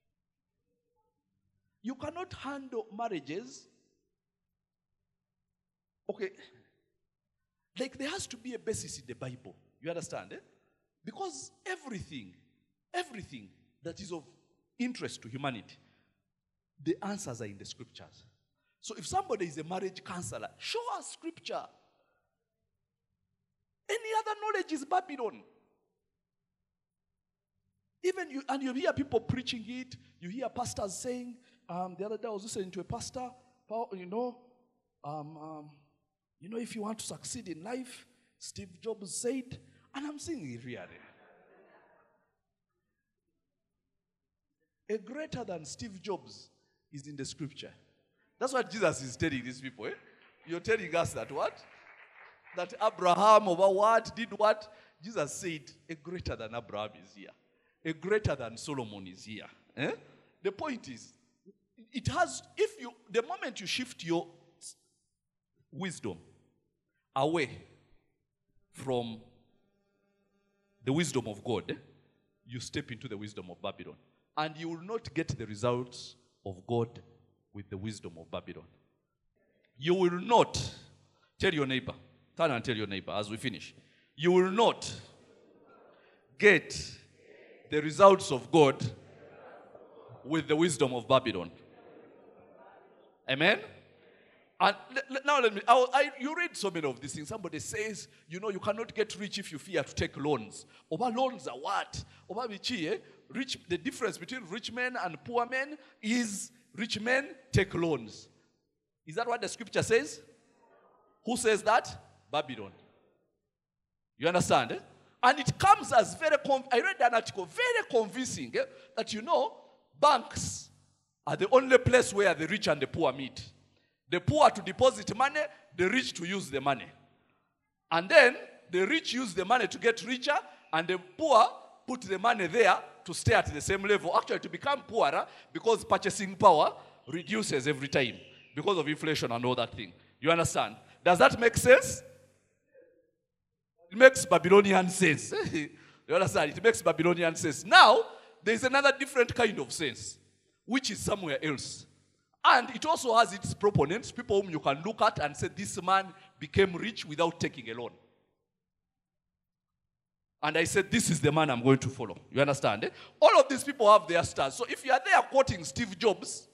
You cannot handle marriages. Okay. Like there has to be a basis in the Bible. You understand? Eh? Because everything, everything that is of interest to humanity, the answers are in the scriptures. So if somebody is a marriage counselor, show us scripture. Any other knowledge is Babylon. Even you, and you hear people preaching it, you hear pastors saying, um, the other day I was listening to a pastor, you know, um, um, you know, if you want to succeed in life, Steve Jobs said, and I'm saying it really. A greater than Steve Jobs is in the scripture. That's what Jesus is telling these people. Eh? You're telling us that what? That Abraham over what, did what? Jesus said, a greater than Abraham is here. A greater than Solomon is here. Eh? The point is, it has, if you, the moment you shift your wisdom away from the wisdom of God, eh, you step into the wisdom of Babylon. And you will not get the results of God with the wisdom of Babylon. You will not, tell your neighbor, turn and tell your neighbor as we finish, you will not get the results of God with the wisdom of Babylon. Amen? And now let me, I, I, you read so many of these things. Somebody says, you know, you cannot get rich if you fear to take loans. Oba loans are what? Oba bichi, eh? Rich, the difference between rich men and poor men is rich men take loans. Is that what the scripture says? Who says that? Babylon. You understand? Eh? And it comes as very, I read an article, very convincing, eh, that you know, banks are the only place where the rich and the poor meet. The poor to deposit money, the rich to use the money. And then the rich use the money to get richer, and the poor put the money there to stay at the same level. Actually, to become poorer because purchasing power reduces every time because of inflation and all that thing. You understand? Does that make sense? It makes Babylonian sense. You understand? It makes Babylonian sense. Now, there is another different kind of sense, which is somewhere else. And it also has its proponents, people whom you can look at and say, this man became rich without taking a loan. And I said, this is the man I'm going to follow. You understand? Eh? All of these people have their stars. So if you are there quoting Steve Jobs,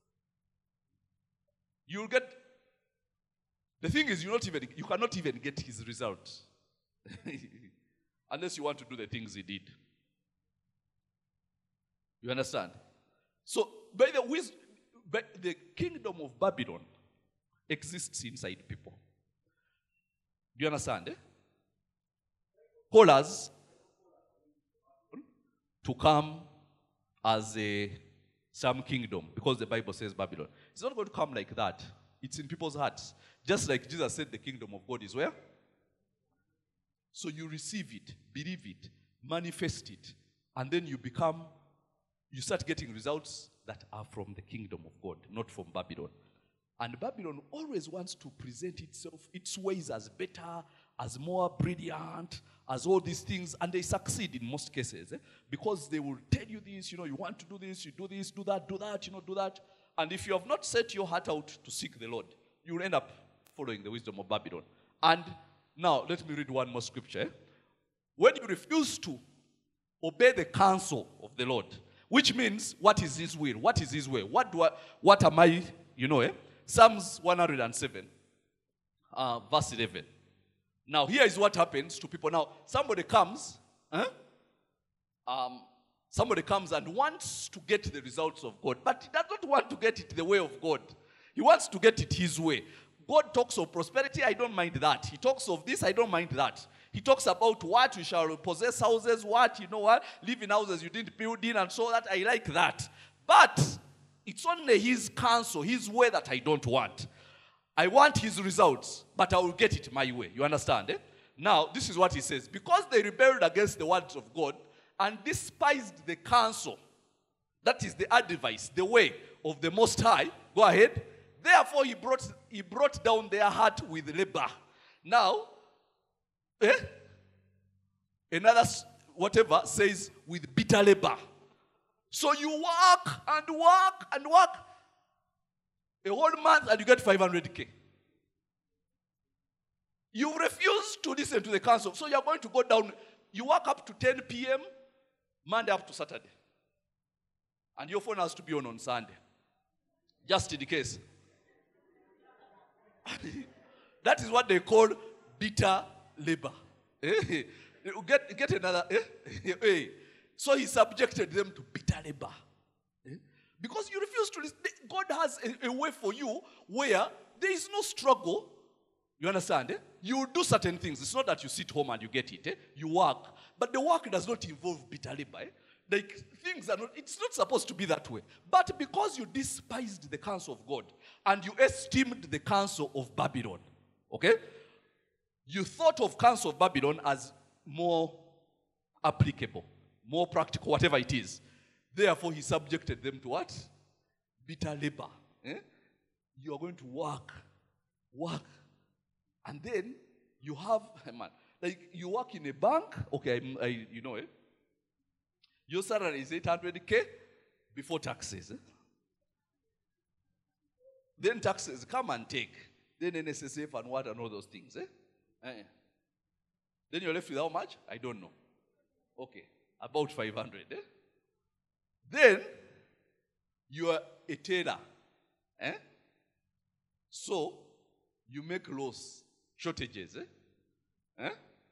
you'll get, the thing is, you not even you cannot even get his result. Unless you want to do the things he did. You understand? So, by the wisdom, but the kingdom of Babylon exists inside people. Do you understand? Eh? Call us to come as a some kingdom, because the Bible says Babylon. It's not going to come like that. It's in people's hearts. Just like Jesus said, the kingdom of God is where? So you receive it, believe it, manifest it, and then you become, you start getting results that are from the kingdom of God, not from Babylon. And Babylon always wants to present itself, its ways as better, as more brilliant, as all these things, and they succeed in most cases, eh? Because they will tell you this, you know, you want to do this, you do this, do that, do that, you know, do that. And if you have not set your heart out to seek the Lord, you will end up following the wisdom of Babylon. And now, let me read one more scripture. When you refuse to obey the counsel of the Lord, which means, what is his will? What is his way? What do I, what am I, you know, eh? Psalms one hundred seven, uh, verse eleven. Now, here is what happens to people. Now, somebody comes, eh? um, somebody comes and wants to get the results of God, but he does not want to get it the way of God. He wants to get it his way. God talks of prosperity, I don't mind that. He talks of this, I don't mind that. He talks about what you shall possess houses, what, you know what, live in houses you didn't build in, and so that, I like that. But it's only his counsel, his way that I don't want. I want his results, but I will get it my way. You understand? Eh? Now, this is what he says. Because they rebelled against the words of God and despised the counsel, that is the advice, the way of the Most High. Go ahead. Therefore, he brought, he brought down their heart with labor. Now, eh? Another, whatever, says with bitter labor. So you work and work and work a whole month and you get five hundred K. You refuse to listen to the counsel. So you're going to go down. You work up to ten p m, Monday up to Saturday. And your phone has to be on on Sunday. Just in case. That is what they call bitter labor. get, get another. Eh? So he subjected them to bitter labor. Eh? Because you refuse to listen. God has a, a way for you where there is no struggle. You understand? Eh? You do certain things. It's not that you sit home and you get it. Eh? You work. But the work does not involve bitter labor. Eh? Like, things are not, it's not supposed to be that way. But because you despised the counsel of God and you esteemed the counsel of Babylon, okay? You thought of counsel of Babylon as more applicable, more practical, whatever it is. Therefore, he subjected them to what? Bitter labor. Eh? You are going to work, work. And then you have, man, like you work in a bank, okay, I, I, you know it. Eh? Your salary is eight hundred K before taxes. Eh? Then taxes come and take. Then N S S F and what and all those things. Eh? Eh. Then you're left with how much? I don't know. Okay, about five hundred. Eh? Then you are a tailor. Eh? So you make loss, shortages. Eh? Eh?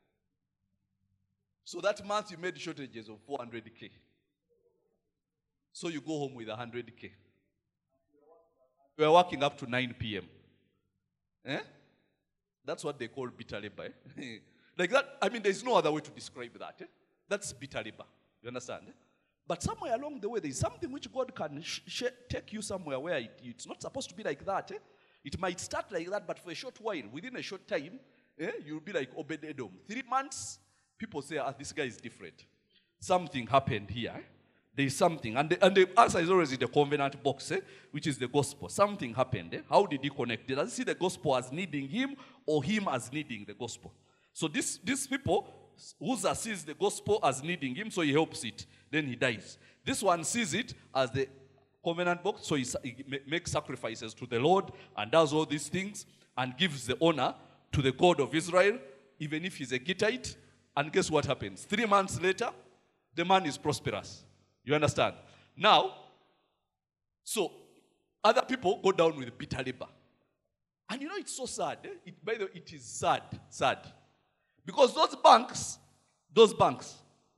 So that month you made shortages of four hundred K. So you go home with one hundred K. You are working up to nine p m Eh? That's what they call bitter labor. Eh? Like that, I mean, there's no other way to describe that. Eh? That's bitter labor. You understand? Eh? But somewhere along the way, there's something which God can sh sh take you somewhere where it, it's not supposed to be like that. Eh? It might start like that, but for a short while, within a short time, eh, you'll be like Obed-Edom. Three months, people say, ah, this guy is different. Something happened here. Eh? There is something. And the, and the answer is always in the covenant box, eh? Which is the gospel. Something happened. Eh? How did he connect? Does he see the gospel as needing him or him as needing the gospel? So this, these people, Uzzah sees the gospel as needing him, so he helps it. Then he dies. This one sees it as the covenant box. So he, he makes sacrifices to the Lord and does all these things and gives the honor to the God of Israel, even if he's a Gittite. And guess what happens? Three months later, the man is prosperous. You understand? Now, so other people go down with bitter labor. And you know, it's so sad. Eh? It, by the way, it is sad, sad. Because those banks, those banks,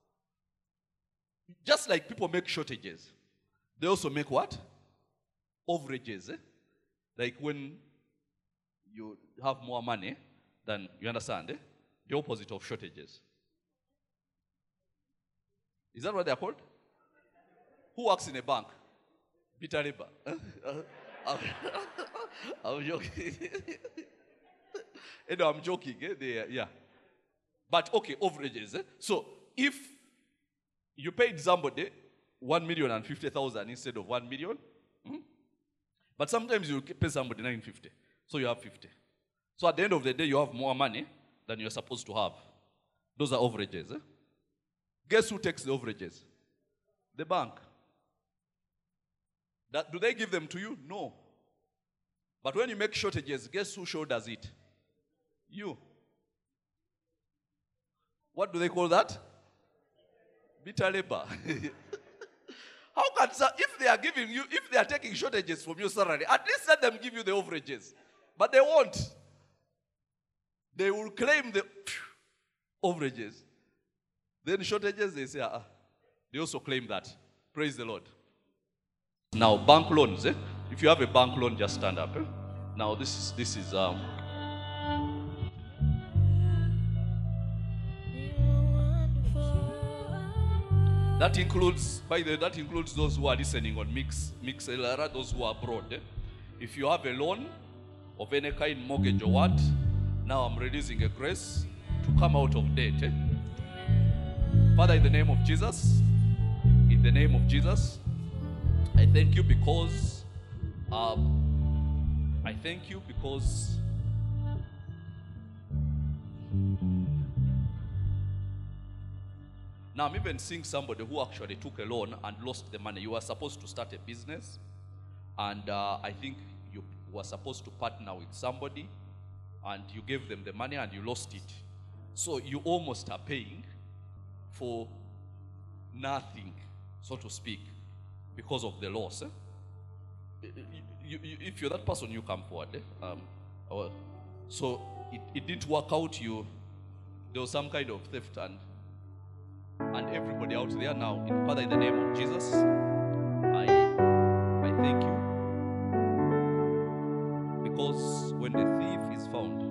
just like people make shortages, they also make what? Overages. Eh? Like when you have more money than, you understand, eh? The opposite of shortages. Is that what they're called? Who works in a bank? Bitter labor. I'm joking. No, I'm joking. Eh? They, yeah. But okay, overages. Eh? So if you paid somebody one million and fifty thousand instead of one million, hmm? But sometimes you pay somebody nine fifty, so you have fifty. So at the end of the day, you have more money than you're supposed to have. Those are overages. Eh? Guess who takes the overages? The bank. That, do they give them to you? No. But when you make shortages, guess who shoulders it? You. What do they call that? Bitter labor. How can, if they are giving you, if they are taking shortages from your salary, at least let them give you the overages. But they won't. They will claim the overages. Then shortages, they say, ah. They also claim that. Praise the Lord. Now, bank loans. Eh? If you have a bank loan, just stand up. Eh? Now, this is this is um. That includes, by the way, that includes those who are listening on Mix Mixlr, those who are abroad. Eh? If you have a loan of any kind, mortgage or what, now I'm releasing a grace to come out of debt. Eh? Father, in the name of Jesus, in the name of Jesus, I thank you because, um, I thank you because now I'm even seeing somebody who actually took a loan and lost the money. You were supposed to start a business, and uh, I think you were supposed to partner with somebody, and you gave them the money and you lost it. So you almost are paying for nothing, so to speak, because of the loss. Eh? You, you, if you're that person, you come forward. Eh? Um, or, so it, it didn't work out. You there was some kind of theft, and and everybody out there now, in, Father, in the name of Jesus, I I thank you because when the thief is found,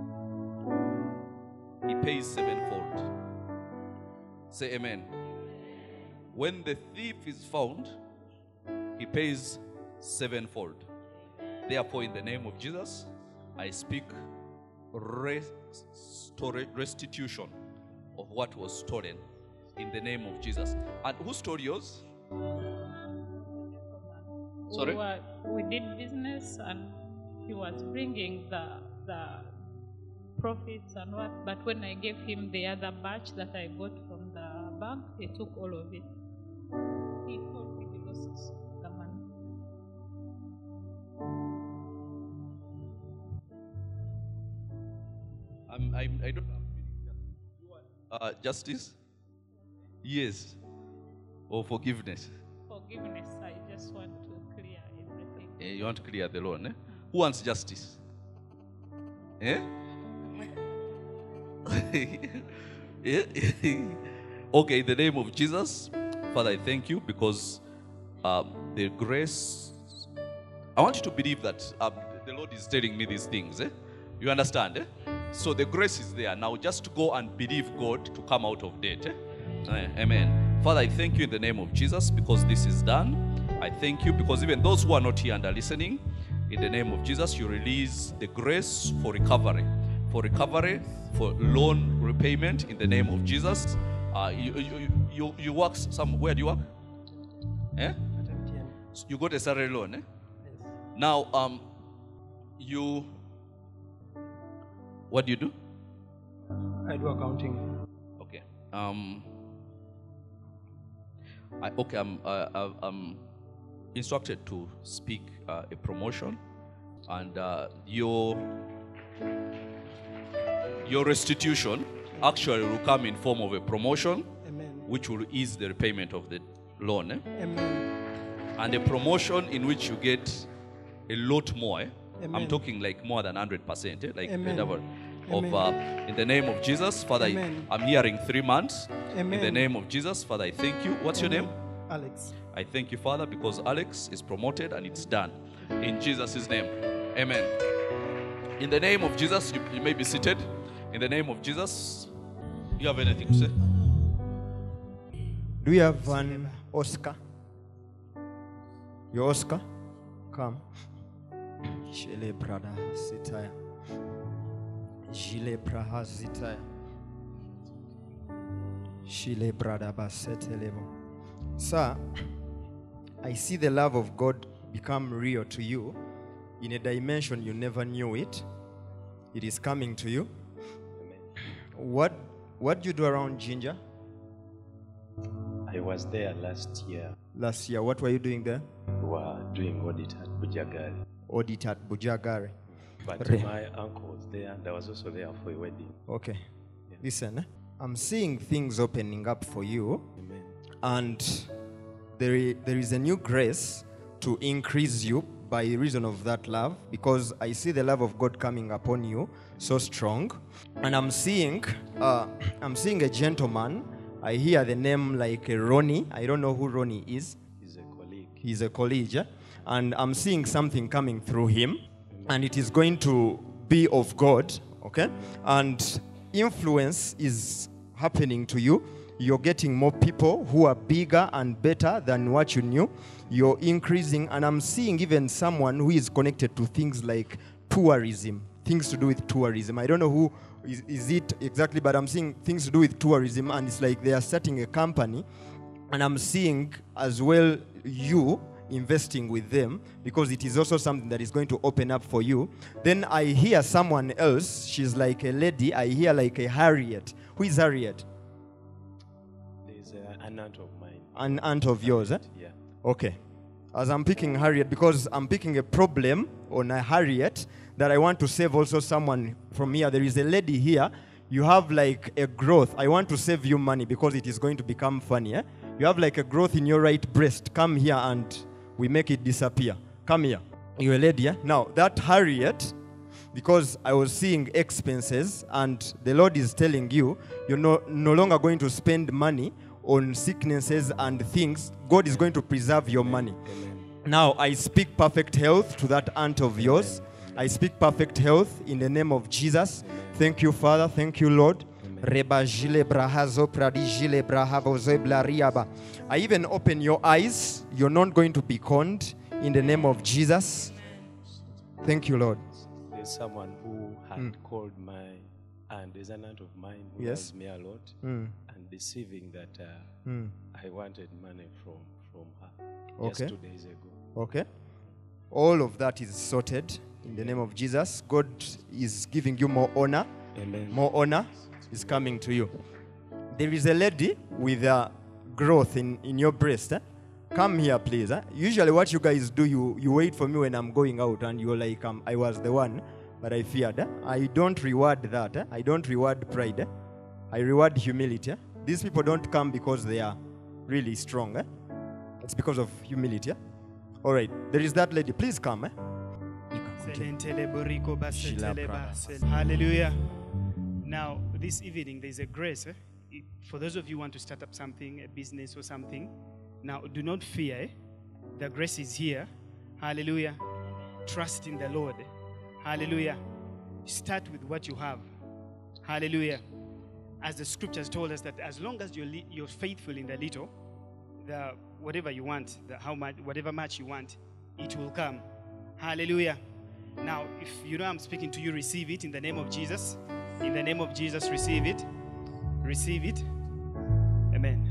he pays sevenfold. Say amen. When the thief is found, he pays sevenfold. Therefore, in the name of Jesus, I speak restor- restitution of what was stolen in the name of Jesus. And who stole yours? Sorry? We, were, we did business and he was bringing the the profits and what, but when I gave him the other batch that I got from the bank, he took all of it. He told me he lost the money. I'm, I'm, I don't have uh, justice? Yes. Or forgiveness? Forgiveness, I just want to clear everything. Eh, you want to clear the loan, eh? Who wants justice? Eh? Okay, in the name of Jesus, Father, I thank you because um, the grace, I want you to believe that um, the Lord is telling me these things. Eh? You understand? Eh? So the grace is there. Now just go and believe God to come out of debt. Eh? Eh, amen. Father, I thank you in the name of Jesus because this is done. I thank you because even those who are not here and are listening, in the name of Jesus, you release the grace for recovery. For recovery, for loan repayment in the name of Jesus. Uh, you, you, you, you work some, where do you work? Eh? You got a salary loan, eh? Yes. Now, um, you, what do you do? I do accounting. Okay. Um, I, okay, um, uh, uh, um, instructed to speak uh, a promotion, and uh, your your restitution actually will come in form of a promotion, Amen. which will ease the repayment of the loan, eh? Amen. And a promotion in which you get a lot more. eh? I'm Amen. talking like more than one hundred percent, eh? like Amen. the level of Amen. uh, in the name of Jesus, Father. I- Amen. I'm hearing three months. In the Amen. name of Jesus, Father, I thank you. What's your name? Alex. I thank you, Father, because Alex is promoted and it's done. In Jesus' name. Amen. In the name of Jesus, you, you may be seated. In the name of Jesus, you have anything to say? Do you have an Oscar? Your Oscar? Come. Shile brada sitaya. Jile braha sitaya. Shile brada basetelebo. Sir, I see the love of God become real to you in a dimension you never knew it. It is coming to you. What what do you do around Ginger? I was there last year. Last year, what were you doing there? We were doing audit at Bujagari. Audit at Bujagari. But Re- my uncle was there and I was also there for a wedding. Okay. Yeah. Listen, eh? I'm seeing things opening up for you, Amen. and there, i- there is a new grace to increase you by reason of that love, because I see the love of God coming upon you so strong. And I'm seeing, uh, I'm seeing a gentleman. I hear the name like uh, Ronnie. I don't know who Ronnie is. He's a colleague. He's a colleague, eh? And I'm seeing something coming through him, and it is going to be of God, okay? And influence is happening to you. You're getting more people who are bigger and better than what you knew. You're increasing, and I'm seeing even someone who is connected to things like tourism, things to do with tourism. I don't know who is, is it exactly, but I'm seeing things to do with tourism, and it's like they are starting a company. And I'm seeing as well you investing with them, because it is also something that is going to open up for you. Then I hear someone else. She's like a lady. I hear like a Harriet. Who is Harriet? There's a, an aunt of mine. An aunt of yours, eh? Yeah. Okay. As I'm picking Harriet, because I'm picking a problem on a Harriet that I want to save also someone from here. There is a lady here. You have like a growth. I want to save you money because it is going to become funny. Eh? You have like a growth in your right breast. Come here and we make it disappear. Come here. You're a lady. Eh? Now, that Harriet, because I was seeing expenses, and the Lord is telling you, you're no, no longer going to spend money on sicknesses and things. God is going to preserve your money. Amen. Now, I speak perfect health to that aunt of yours. I speak perfect health in the name of Jesus. Thank you, Father. Thank you, Lord. Reba jile brahazo pradi jile brahavo zebla riaba. I even open your eyes. You're not going to be conned in the name of Jesus. Thank you, Lord. There's someone who had Mm. called my aunt. There's an aunt of mine who Yes. loves me a lot Mm, and deceiving that uh, mm. I wanted money from, from her Okay. just two days ago. Okay. All of that is sorted in the name of Jesus. God is giving you more honor. Amen. More honor is coming to you. There is a lady with a growth in, in your breast. Eh? Come here, please. Eh? Usually what you guys do, you, you wait for me when I'm going out and you're like, um, I was the one, but I feared. Eh? I don't reward that. Eh? I don't reward pride. Eh? I reward humility. Eh? These people don't come because they are really strong. Eh? It's because of humility. Eh? All right. There is that lady. Please come. Eh? You can continue. Shila Prada. Hallelujah. Now, this evening, there's a grace. Eh? If- For those of you who want to start up something, a business or something, now do not fear. Eh? The grace is here. Hallelujah. Trust in the Lord. Hallelujah. Start with what you have. Hallelujah. As the scriptures told us that as long as you're, li- you're faithful in the little, the whatever you want, the how much, whatever much you want, it will come. Hallelujah. Now, if you know I'm speaking to you, receive it in the name of Jesus. In the name of Jesus, receive it. Receive it. Amen.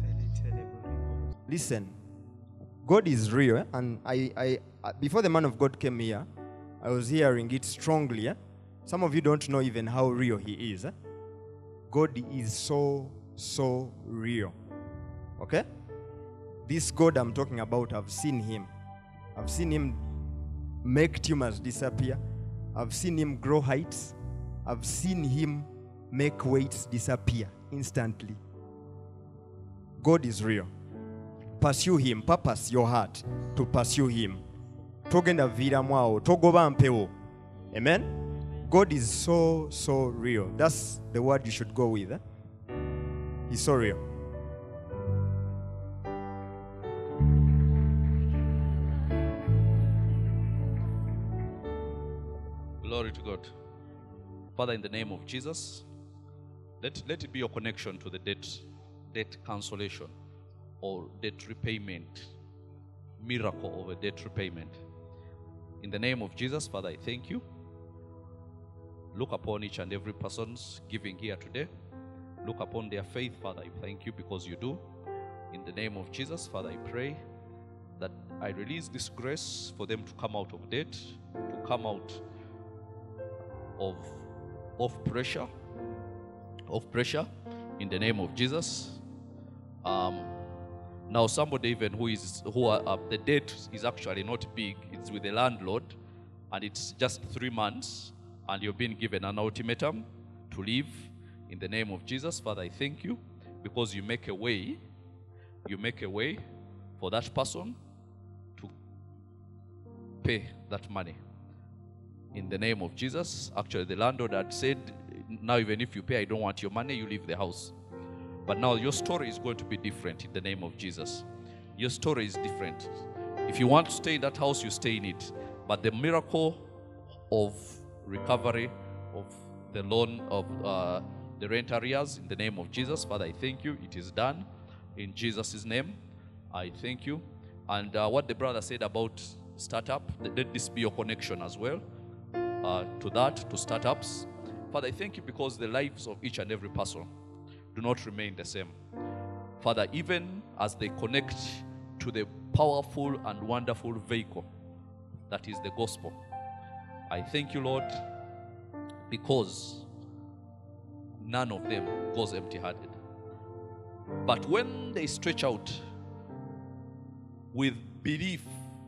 Listen, God is real, eh? And I, I, uh, before the man of God came here, I was hearing it strongly. Eh? Some of you don't know even how real He is. Eh? God is so, so real. Okay? This God I'm talking about, I've seen him. I've seen him make tumors disappear. I've seen him grow heights. I've seen him make weights disappear instantly. God is real. Pursue him. Purpose your heart to pursue him. Togenda vira mwao. Togoba mpewo. Amen? God is so, so real. That's the word you should go with. Eh? He's so real. Glory to God. Father, in the name of Jesus, let, let it be your connection to the debt, debt cancellation or debt repayment, miracle of a debt repayment. In the name of Jesus, Father, I thank you. Look upon each and every person's giving here today. Look upon their faith, Father. I thank you because you do. In the name of Jesus, Father, I pray that I release this grace for them to come out of debt, to come out of, of pressure, of pressure, in the name of Jesus. Um, now, somebody even who is who are, uh, the debt is actually not big. It's with the landlord, and it's just three months, and you've been given an ultimatum to leave. In the name of Jesus, Father, I thank you because you make a way. You make a way for that person to pay that money. In the name of Jesus, actually the landlord had said, now even if you pay, I don't want your money, you leave the house. But now your story is going to be different in the name of Jesus. Your story is different. If you want to stay in that house, you stay in it. But the miracle of recovery of the loan of uh, the rent arrears, in the name of Jesus, Father, I thank you. It is done. In Jesus' name, I thank you. And uh, what the brother said about startup, let this be your connection as well. Uh, to that, to startups. Father, I thank you because the lives of each and every person do not remain the same. Father, even as they connect to the powerful and wonderful vehicle that is the gospel, I thank you, Lord, because none of them goes empty-handed. But when they stretch out with belief,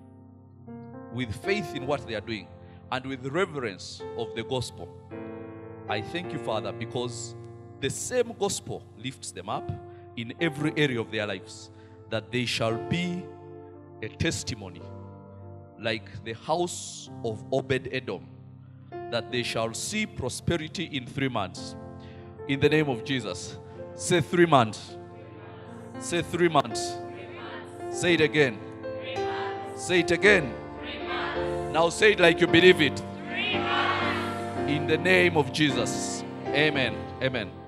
with faith in what they are doing, and with reverence of the gospel, I thank you, Father, because the same gospel lifts them up in every area of their lives, that they shall be a testimony like the house of Obed-Edom, that they shall see prosperity in three months. In the name of Jesus, say three months. Say three months. Say it again. Say it again. Now say it like you believe it. In the name of Jesus. Amen. Amen.